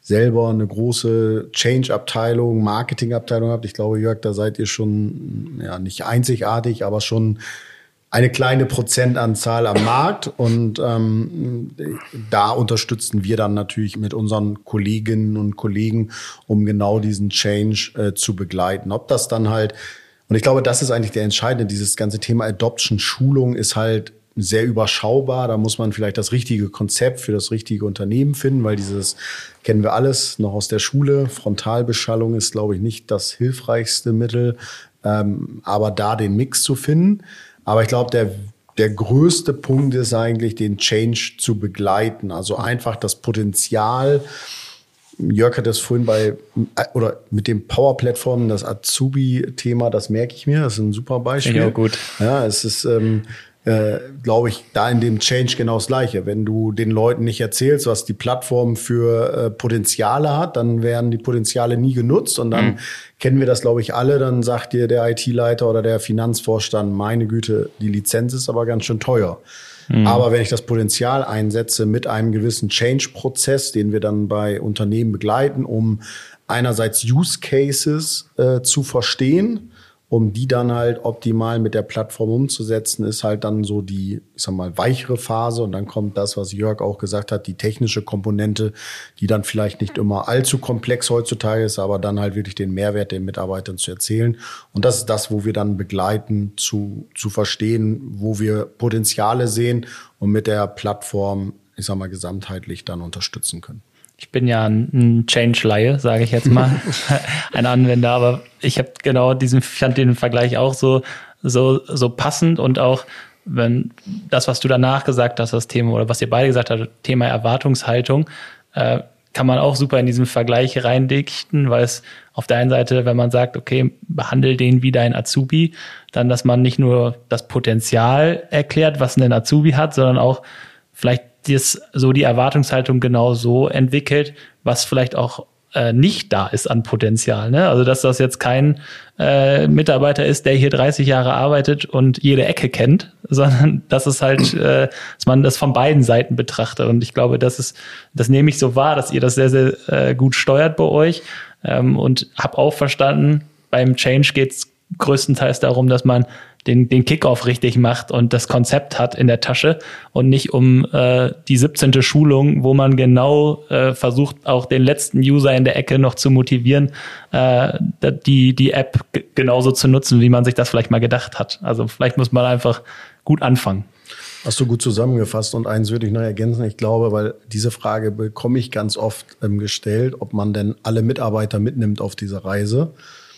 selber eine große Change-Abteilung, Marketing-Abteilung habt. Ich glaube, Jörg, da seid ihr schon ja nicht einzigartig, aber schon eine kleine Prozentanzahl am Markt. Und ähm, da unterstützen wir dann natürlich mit unseren Kolleginnen und Kollegen, um genau diesen Change äh, zu begleiten. Ob das dann halt, und ich glaube, das ist eigentlich der Entscheidende, dieses ganze Thema Adoption, Schulung ist halt sehr überschaubar. Da muss man vielleicht das richtige Konzept für das richtige Unternehmen finden, weil dieses, kennen wir alles noch aus der Schule, Frontalbeschallung ist, glaube ich, nicht das hilfreichste Mittel, ähm, aber da den Mix zu finden. Aber ich glaube, der, der größte Punkt ist eigentlich, den Change zu begleiten. Also einfach das Potenzial. Jörg hat das vorhin bei, oder mit den Power-Plattformen, das Azubi-Thema, das merke ich mir, das ist ein super Beispiel. Ja, gut. Ja, es ist, ähm, äh, glaube ich, da in dem Change genau das Gleiche. Wenn du den Leuten nicht erzählst, was die Plattform für äh, Potenziale hat, dann werden die Potenziale nie genutzt und dann mhm. kennen wir das, glaube ich, alle. Dann sagt dir der I T-Leiter oder der Finanzvorstand, meine Güte, die Lizenz ist aber ganz schön teuer. Mhm. Aber wenn ich das Potenzial einsetze mit einem gewissen Change-Prozess, den wir dann bei Unternehmen begleiten, um einerseits Use Cases äh, zu verstehen, um die dann halt optimal mit der Plattform umzusetzen, ist halt dann so die, ich sag mal, weichere Phase. Und dann kommt das, was Jörg auch gesagt hat, die technische Komponente, die dann vielleicht nicht immer allzu komplex heutzutage ist, aber dann halt wirklich den Mehrwert den Mitarbeitern zu erzählen. Und das ist das, wo wir dann begleiten, zu, zu verstehen, wo wir Potenziale sehen und mit der Plattform, ich sag mal, gesamtheitlich dann unterstützen können. Ich bin ja ein Change-Laie, sage ich jetzt mal, ein Anwender, aber ich habe genau diesen, fand den Vergleich auch so, so, so passend und auch, wenn das, was du danach gesagt hast, das Thema, oder was ihr beide gesagt habt, Thema Erwartungshaltung, äh, kann man auch super in diesen Vergleich reindichten, weil es auf der einen Seite, wenn man sagt, okay, behandle den wie dein Azubi, dann, dass man nicht nur das Potenzial erklärt, was ein Azubi hat, sondern auch vielleicht das, so die Erwartungshaltung genau so entwickelt, was vielleicht auch äh, nicht da ist an Potenzial. Ne? Also dass das jetzt kein äh, Mitarbeiter ist, der hier dreißig Jahre arbeitet und jede Ecke kennt, sondern dass es halt, äh, dass man das von beiden Seiten betrachtet. Und ich glaube, das ist, das nehme ich so wahr, dass ihr das sehr, sehr äh, gut steuert bei euch. Ähm, und habe auch verstanden, beim Change geht es größtenteils darum, dass man den, den Kickoff richtig macht und das Konzept hat in der Tasche und nicht um äh, die siebzehnte Schulung, wo man genau äh, versucht, auch den letzten User in der Ecke noch zu motivieren, äh, die, die App g- genauso zu nutzen, wie man sich das vielleicht mal gedacht hat. Also vielleicht muss man einfach gut anfangen. Hast du gut zusammengefasst und eins würde ich noch ergänzen. Ich glaube, weil diese Frage bekomme ich ganz oft ähm, gestellt, ob man denn alle Mitarbeiter mitnimmt auf diese Reise,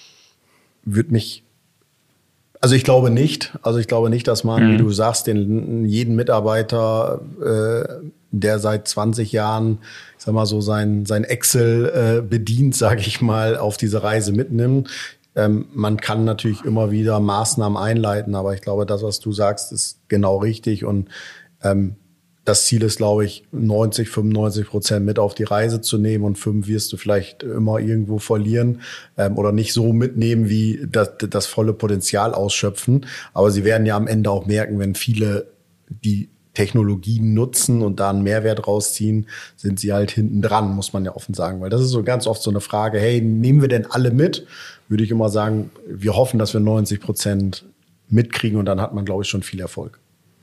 würde mich Also ich glaube nicht. Also ich glaube nicht, dass man, mhm. wie du sagst, den jeden Mitarbeiter, äh, der seit zwanzig Jahren, ich sag mal so, sein sein Excel äh, bedient, sage ich mal, auf diese Reise mitnimmt. Ähm, man kann natürlich immer wieder Maßnahmen einleiten, aber ich glaube, das, was du sagst, ist genau richtig. Und ähm, das Ziel ist, glaube ich, neunzig, fünfundneunzig Prozent mit auf die Reise zu nehmen und fünf wirst du vielleicht immer irgendwo verlieren ähm, oder nicht so mitnehmen, wie das, das volle Potenzial ausschöpfen. Aber sie werden ja am Ende auch merken, wenn viele die Technologien nutzen und da einen Mehrwert rausziehen, sind sie halt hinten dran, muss man ja offen sagen. Weil das ist so ganz oft so eine Frage, hey, nehmen wir denn alle mit? Würde ich immer sagen, wir hoffen, dass wir neunzig Prozent mitkriegen und dann hat man, glaube ich, schon viel Erfolg.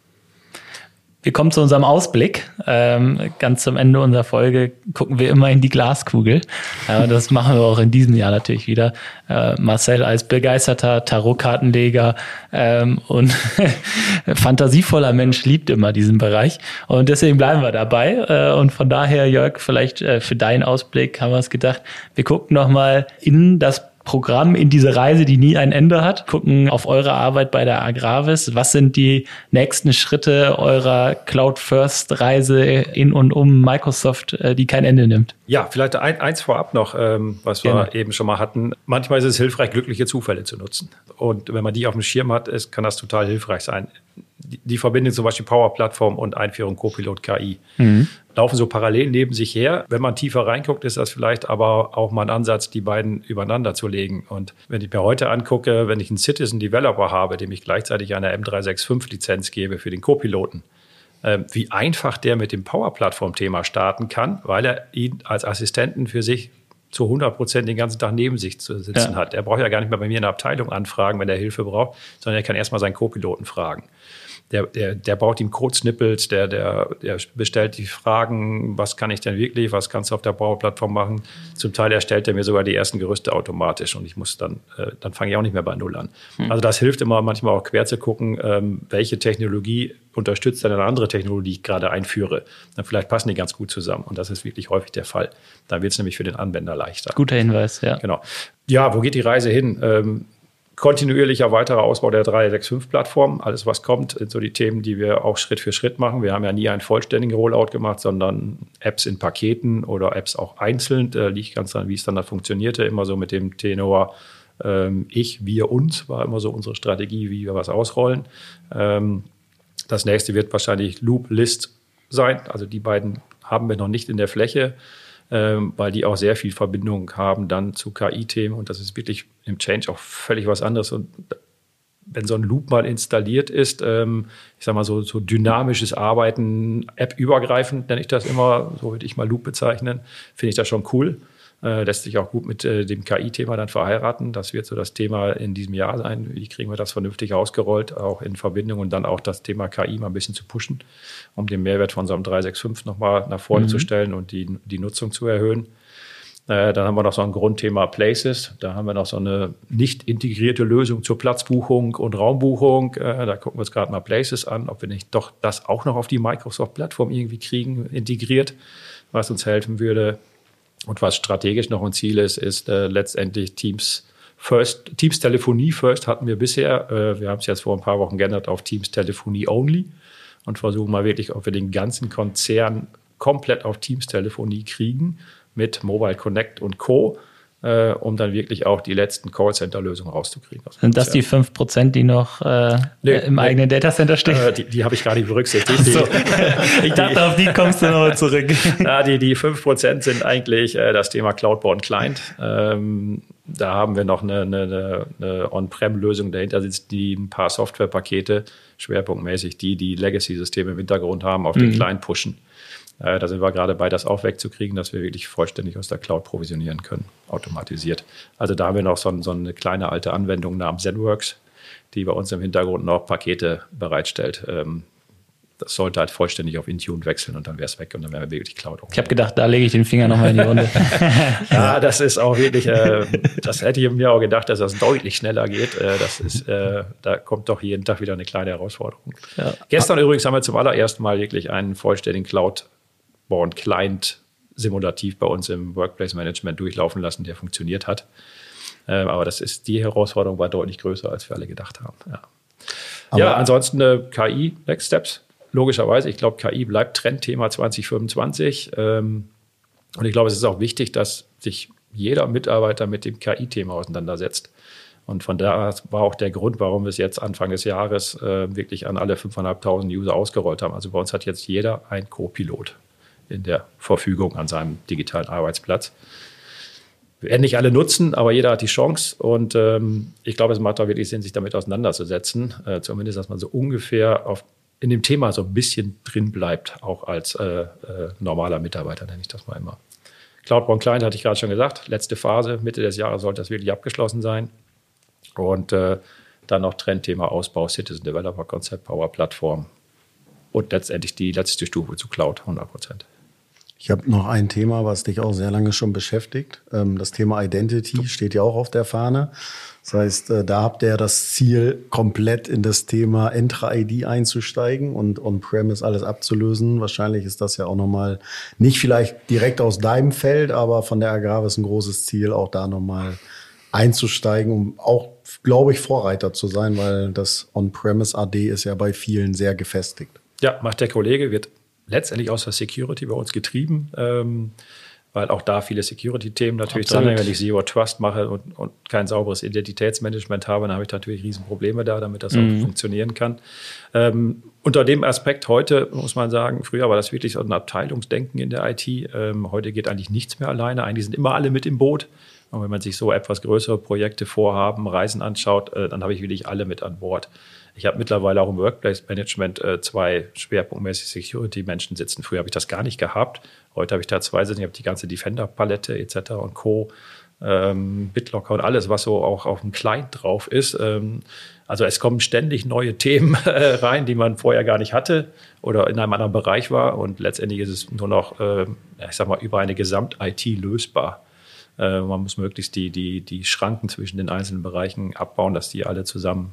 Wir kommen zu unserem Ausblick. Ähm, ganz zum Ende unserer Folge gucken wir immer in die Glaskugel. Äh, das machen wir auch in diesem Jahr natürlich wieder. Äh, Marcel als begeisterter Tarotkartenleger ähm, und fantasievoller Mensch liebt immer diesen Bereich. Und deswegen bleiben wir dabei. Äh, und von daher, Jörg, vielleicht äh, für deinen Ausblick haben wir es gedacht, wir gucken nochmal in das Programm, in diese Reise, die nie ein Ende hat, gucken auf eure Arbeit bei der Agravis. Was sind die nächsten Schritte eurer Cloud-First-Reise in und um Microsoft, die kein Ende nimmt? Ja, vielleicht ein, eins vorab noch, ähm, was wir Gerne. eben schon mal hatten. Manchmal ist es hilfreich, glückliche Zufälle zu nutzen. Und wenn man die auf dem Schirm hat, ist, kann das total hilfreich sein. Die, die Verbindung zum Beispiel Power-Plattform und Einführung Copilot K I. Mhm. Laufen so parallel neben sich her. Wenn man tiefer reinguckt, ist das vielleicht aber auch mal ein Ansatz, die beiden übereinander zu legen. Und wenn ich mir heute angucke, wenn ich einen Citizen Developer habe, dem ich gleichzeitig eine M drei sechs fünf Lizenz gebe für den Copiloten, äh, wie einfach der mit dem Power-Plattform-Thema starten kann, weil er ihn als Assistenten für sich zu hundert Prozent den ganzen Tag neben sich zu sitzen ja. hat. Er braucht ja gar nicht mehr bei mir in der Abteilung anfragen, wenn er Hilfe braucht, sondern er kann erstmal seinen Co-Piloten fragen. Der, der, der baut ihm Code-Snippets, der, der, der bestellt die Fragen, was kann ich denn wirklich, was kannst du auf der Power-Plattform machen. Zum Teil erstellt er mir sogar die ersten Gerüste automatisch und ich muss dann, äh, dann fange ich auch nicht mehr bei Null an. Mhm. Also das hilft immer manchmal auch quer zu gucken, ähm, welche Technologie unterstützt denn eine andere Technologie, die ich gerade einführe. Dann vielleicht passen die ganz gut zusammen und das ist wirklich häufig der Fall. Dann wird es nämlich für den Anwender leichter. Guter Hinweis, ja. Genau. Ja, wo geht die Reise hin? Ähm, Kontinuierlicher weiterer Ausbau der drei sechs fünf Plattform. Alles, was kommt, sind so die Themen, die wir auch Schritt für Schritt machen. Wir haben ja nie einen vollständigen Rollout gemacht, sondern Apps in Paketen oder Apps auch einzeln. Äh, liegt ganz dran, wie es dann da funktionierte. Immer so mit dem Tenor ähm, ich, wir, uns war immer so unsere Strategie, wie wir was ausrollen. Ähm, das nächste wird wahrscheinlich Loop, List sein. Also die beiden haben wir noch nicht in der Fläche, Ähm, weil die auch sehr viel Verbindung haben dann zu K I-Themen und das ist wirklich im Change auch völlig was anderes. Und wenn so ein Loop mal installiert ist, ähm, ich sag mal so, so dynamisches Arbeiten, App-übergreifend nenne ich das immer, so würde ich mal Loop bezeichnen, finde ich das schon cool. Äh, lässt sich auch gut mit äh, dem K I-Thema dann verheiraten. Das wird so das Thema in diesem Jahr sein. Wie kriegen wir das vernünftig ausgerollt, auch in Verbindung und dann auch das Thema K I mal ein bisschen zu pushen, um den Mehrwert von so einem drei sechs fünf nochmal nach vorne mhm. zu stellen und die, die Nutzung zu erhöhen. Äh, dann haben wir noch so ein Grundthema Places. Da haben wir noch so eine nicht integrierte Lösung zur Platzbuchung und Raumbuchung. Äh, da gucken wir uns gerade mal Places an, ob wir nicht doch das auch noch auf die Microsoft-Plattform irgendwie kriegen, integriert, was uns helfen würde. Und was strategisch noch ein Ziel ist, ist äh, letztendlich Teams First. Teams Telefonie First hatten wir bisher. Äh, wir haben es jetzt vor ein paar Wochen geändert auf Teams Telefonie Only und versuchen mal wirklich, ob wir den ganzen Konzern komplett auf Teams Telefonie kriegen mit Mobile Connect und Co., äh, um dann wirklich auch die letzten Callcenter-Lösungen rauszukriegen. Sind das die fünf Prozent, die noch äh, nee, im nee. eigenen Datacenter stehen? Äh, die die habe ich gar nicht berücksichtigt. So. Ich dachte, auf die kommst du noch zurück. Ja, die, die fünf Prozent sind eigentlich äh, das Thema Cloud-Born Client. Ähm, da haben wir noch eine, eine, eine On-Prem-Lösung dahinter sitzt, die ein paar Softwarepakete, schwerpunktmäßig die, die Legacy-Systeme im Hintergrund haben, auf den mhm. Client pushen. Äh, da sind wir gerade bei, das auch wegzukriegen, dass wir wirklich vollständig aus der Cloud provisionieren können, automatisiert. Also da haben wir noch so, so eine kleine alte Anwendung namens ZenWorks, die bei uns im Hintergrund noch Pakete bereitstellt. Ähm, das sollte halt vollständig auf Intune wechseln und dann wäre es weg und dann wären wir wirklich Cloud. Ich habe gedacht, da lege ich den Finger nochmal in die Wunde. Ja, das ist auch wirklich, äh, das hätte ich mir auch gedacht, dass das deutlich schneller geht. Äh, das ist, äh, da kommt doch jeden Tag wieder eine kleine Herausforderung. Ja. Gestern übrigens haben wir zum allerersten Mal wirklich einen vollständigen Cloud Born Client simulativ bei uns im Workplace Management durchlaufen lassen, der funktioniert hat. Ähm, aber das ist, die Herausforderung war deutlich größer, als wir alle gedacht haben. Ja, ja ansonsten äh, K I, Next Steps. Logischerweise, ich glaube, K I bleibt Trendthema zwanzig fünfundzwanzig. Ähm, und ich glaube, es ist auch wichtig, dass sich jeder Mitarbeiter mit dem K I-Thema auseinandersetzt. Und von da war auch der Grund, warum wir es jetzt Anfang des Jahres äh, wirklich an alle fünftausendfünfhundert User ausgerollt haben. Also bei uns hat jetzt jeder einen Co-Pilot in der Verfügung an seinem digitalen Arbeitsplatz. Wir werden nicht alle nutzen, aber jeder hat die Chance. Und ähm, ich glaube, es macht auch wirklich Sinn, sich damit auseinanderzusetzen. Äh, zumindest, dass man so ungefähr auf, in dem Thema so ein bisschen drin bleibt, auch als äh, äh, normaler Mitarbeiter, nenne ich das mal immer. Cloud-Born Client hatte ich gerade schon gesagt. Letzte Phase, Mitte des Jahres sollte das wirklich abgeschlossen sein. Und äh, dann noch Trendthema Ausbau, Citizen Developer Konzept, Power Plattform und letztendlich die letzte Stufe zu Cloud, hundert Prozent. Ich habe noch ein Thema, was dich auch sehr lange schon beschäftigt. Das Thema Identity steht ja auch auf der Fahne. Das heißt, da habt ihr das Ziel, komplett in das Thema Entra I D einzusteigen und On-Premise alles abzulösen. Wahrscheinlich ist das ja auch nochmal nicht vielleicht direkt aus deinem Feld, aber von der Agravis ein großes Ziel, auch da nochmal einzusteigen, um auch, glaube ich, Vorreiter zu sein, weil das On-Premise A D ist ja bei vielen sehr gefestigt. Ja, macht der Kollege, wird letztendlich aus der Security bei uns getrieben, ähm, weil auch da viele Security-Themen natürlich dran sind. Wenn ich Zero Trust mache und, und kein sauberes Identitätsmanagement habe, dann habe ich natürlich Riesenprobleme da, damit das mhm. auch funktionieren kann. Ähm, unter dem Aspekt heute muss man sagen, früher war das wirklich so ein Abteilungsdenken in der I T. Ähm, heute geht eigentlich nichts mehr alleine. Eigentlich sind immer alle mit im Boot. Und wenn man sich so etwas größere Projekte, Vorhaben, Reisen anschaut, äh, dann habe ich wirklich alle mit an Bord. Ich habe mittlerweile auch im Workplace Management äh, zwei schwerpunktmäßig Security-Menschen sitzen. Früher habe ich das gar nicht gehabt. Heute habe ich da zwei sitzen. Ich habe die ganze Defender-Palette et cetera und Co., ähm, BitLocker und alles, was so auch auf dem Client drauf ist. Ähm, also es kommen ständig neue Themen äh, rein, die man vorher gar nicht hatte oder in einem anderen Bereich war. Und letztendlich ist es nur noch, äh, ich sag mal, über eine Gesamt-I T lösbar. Äh, man muss möglichst die, die, die Schranken zwischen den einzelnen Bereichen abbauen, dass die alle zusammen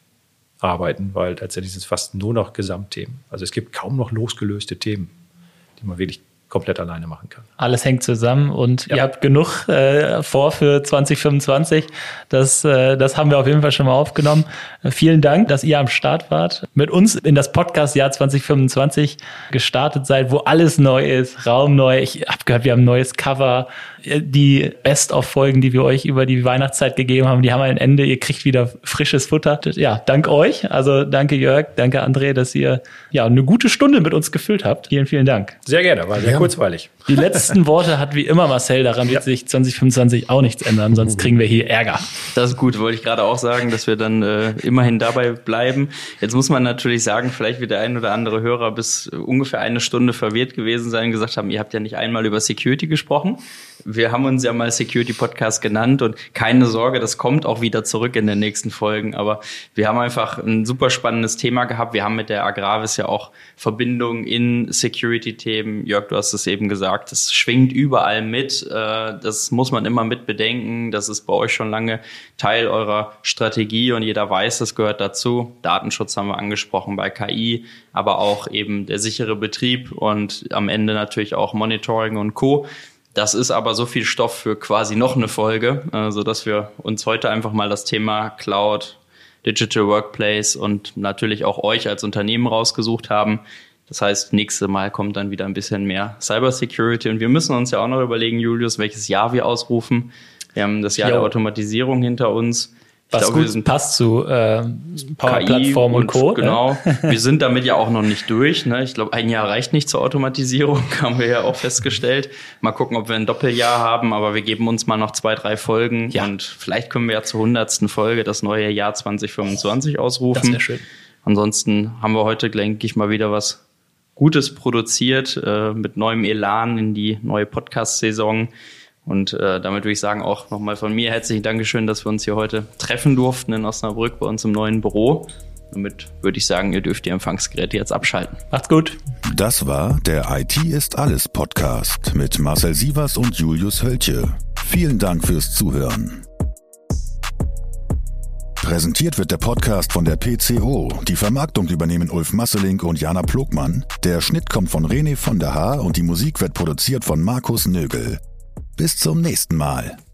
arbeiten, weil letztendlich sind es fast nur noch Gesamtthemen. Also es gibt kaum noch losgelöste Themen, die man wirklich komplett alleine machen kann. Alles hängt zusammen und ja. Ihr habt genug äh, vor für zwanzig fünfundzwanzig. Das, äh, das haben wir auf jeden Fall schon mal aufgenommen. Äh, vielen Dank, dass ihr am Start wart, mit uns in das Podcast-Jahr zwanzig fünfundzwanzig gestartet seid, wo alles neu ist, Raum neu. Ich habe gehört, wir haben ein neues Cover. Die Best-of-Folgen, die wir euch über die Weihnachtszeit gegeben haben, die haben ein Ende. Ihr kriegt wieder frisches Futter. Ja, dank euch. Also danke Jörg, danke André, dass ihr ja eine gute Stunde mit uns gefüllt habt. Vielen, vielen Dank. Sehr gerne, war sehr ja. kurzweilig. Die letzten Worte hat wie immer Marcel. Daran wird ja. sich zwanzig fünfundzwanzig auch nichts ändern, sonst kriegen wir hier Ärger. Das ist gut, wollte ich gerade auch sagen, dass wir dann äh, immerhin dabei bleiben. Jetzt muss man natürlich sagen, vielleicht wird der ein oder andere Hörer bis ungefähr eine Stunde verwirrt gewesen sein und gesagt haben, ihr habt ja nicht einmal über Security gesprochen. Wir haben uns ja mal Security Podcast genannt und keine Sorge, das kommt auch wieder zurück in den nächsten Folgen. Aber wir haben einfach ein super spannendes Thema gehabt. Wir haben mit der Agravis ja auch Verbindungen in Security-Themen. Jörg, du hast es eben gesagt, das schwingt überall mit. Das muss man immer mit bedenken. Das ist bei euch schon lange Teil eurer Strategie und jeder weiß, das gehört dazu. Datenschutz haben wir angesprochen bei K I, aber auch eben der sichere Betrieb und am Ende natürlich auch Monitoring und Co. Das ist aber so viel Stoff für quasi noch eine Folge, äh, sodass wir uns heute einfach mal das Thema Cloud, Digital Workplace und natürlich auch euch als Unternehmen rausgesucht haben. Das heißt, nächstes Mal kommt dann wieder ein bisschen mehr Cybersecurity. Und wir müssen uns ja auch noch überlegen, Julius, welches Jahr wir ausrufen. Wir haben das Jahr jo. der Automatisierung hinter uns. Ich Was glaube, gut wir sind passt zu äh, Power-Plattform und, und Co. Genau. Ne? Wir sind damit ja auch noch nicht durch. Ne? Ich glaube, ein Jahr reicht nicht zur Automatisierung, haben wir ja auch festgestellt. Mal gucken, ob wir ein Doppeljahr haben, aber wir geben uns mal noch zwei, drei Folgen. Ja. Und vielleicht können wir ja zur hundertsten Folge das neue Jahr zwanzig fünfundzwanzig ausrufen. Das wäre schön. Ansonsten haben wir heute, denke ich, mal wieder was Gutes produziert, äh, mit neuem Elan in die neue Podcast-Saison. Und äh, damit würde ich sagen, auch nochmal von mir herzlichen Dankeschön, dass wir uns hier heute treffen durften in Osnabrück bei uns im neuen Büro. Damit würde ich sagen, ihr dürft die Empfangsgeräte jetzt abschalten. Macht's gut. Das war der I T ist alles Podcast mit Marcel Sievers und Julius Hölche. Vielen Dank fürs Zuhören. Präsentiert wird der Podcast von der P C O. Die Vermarktung übernehmen Ulf Masselink und Jana Plogmann. Der Schnitt kommt von René von der Haar und die Musik wird produziert von Markus Nögel. Bis zum nächsten Mal.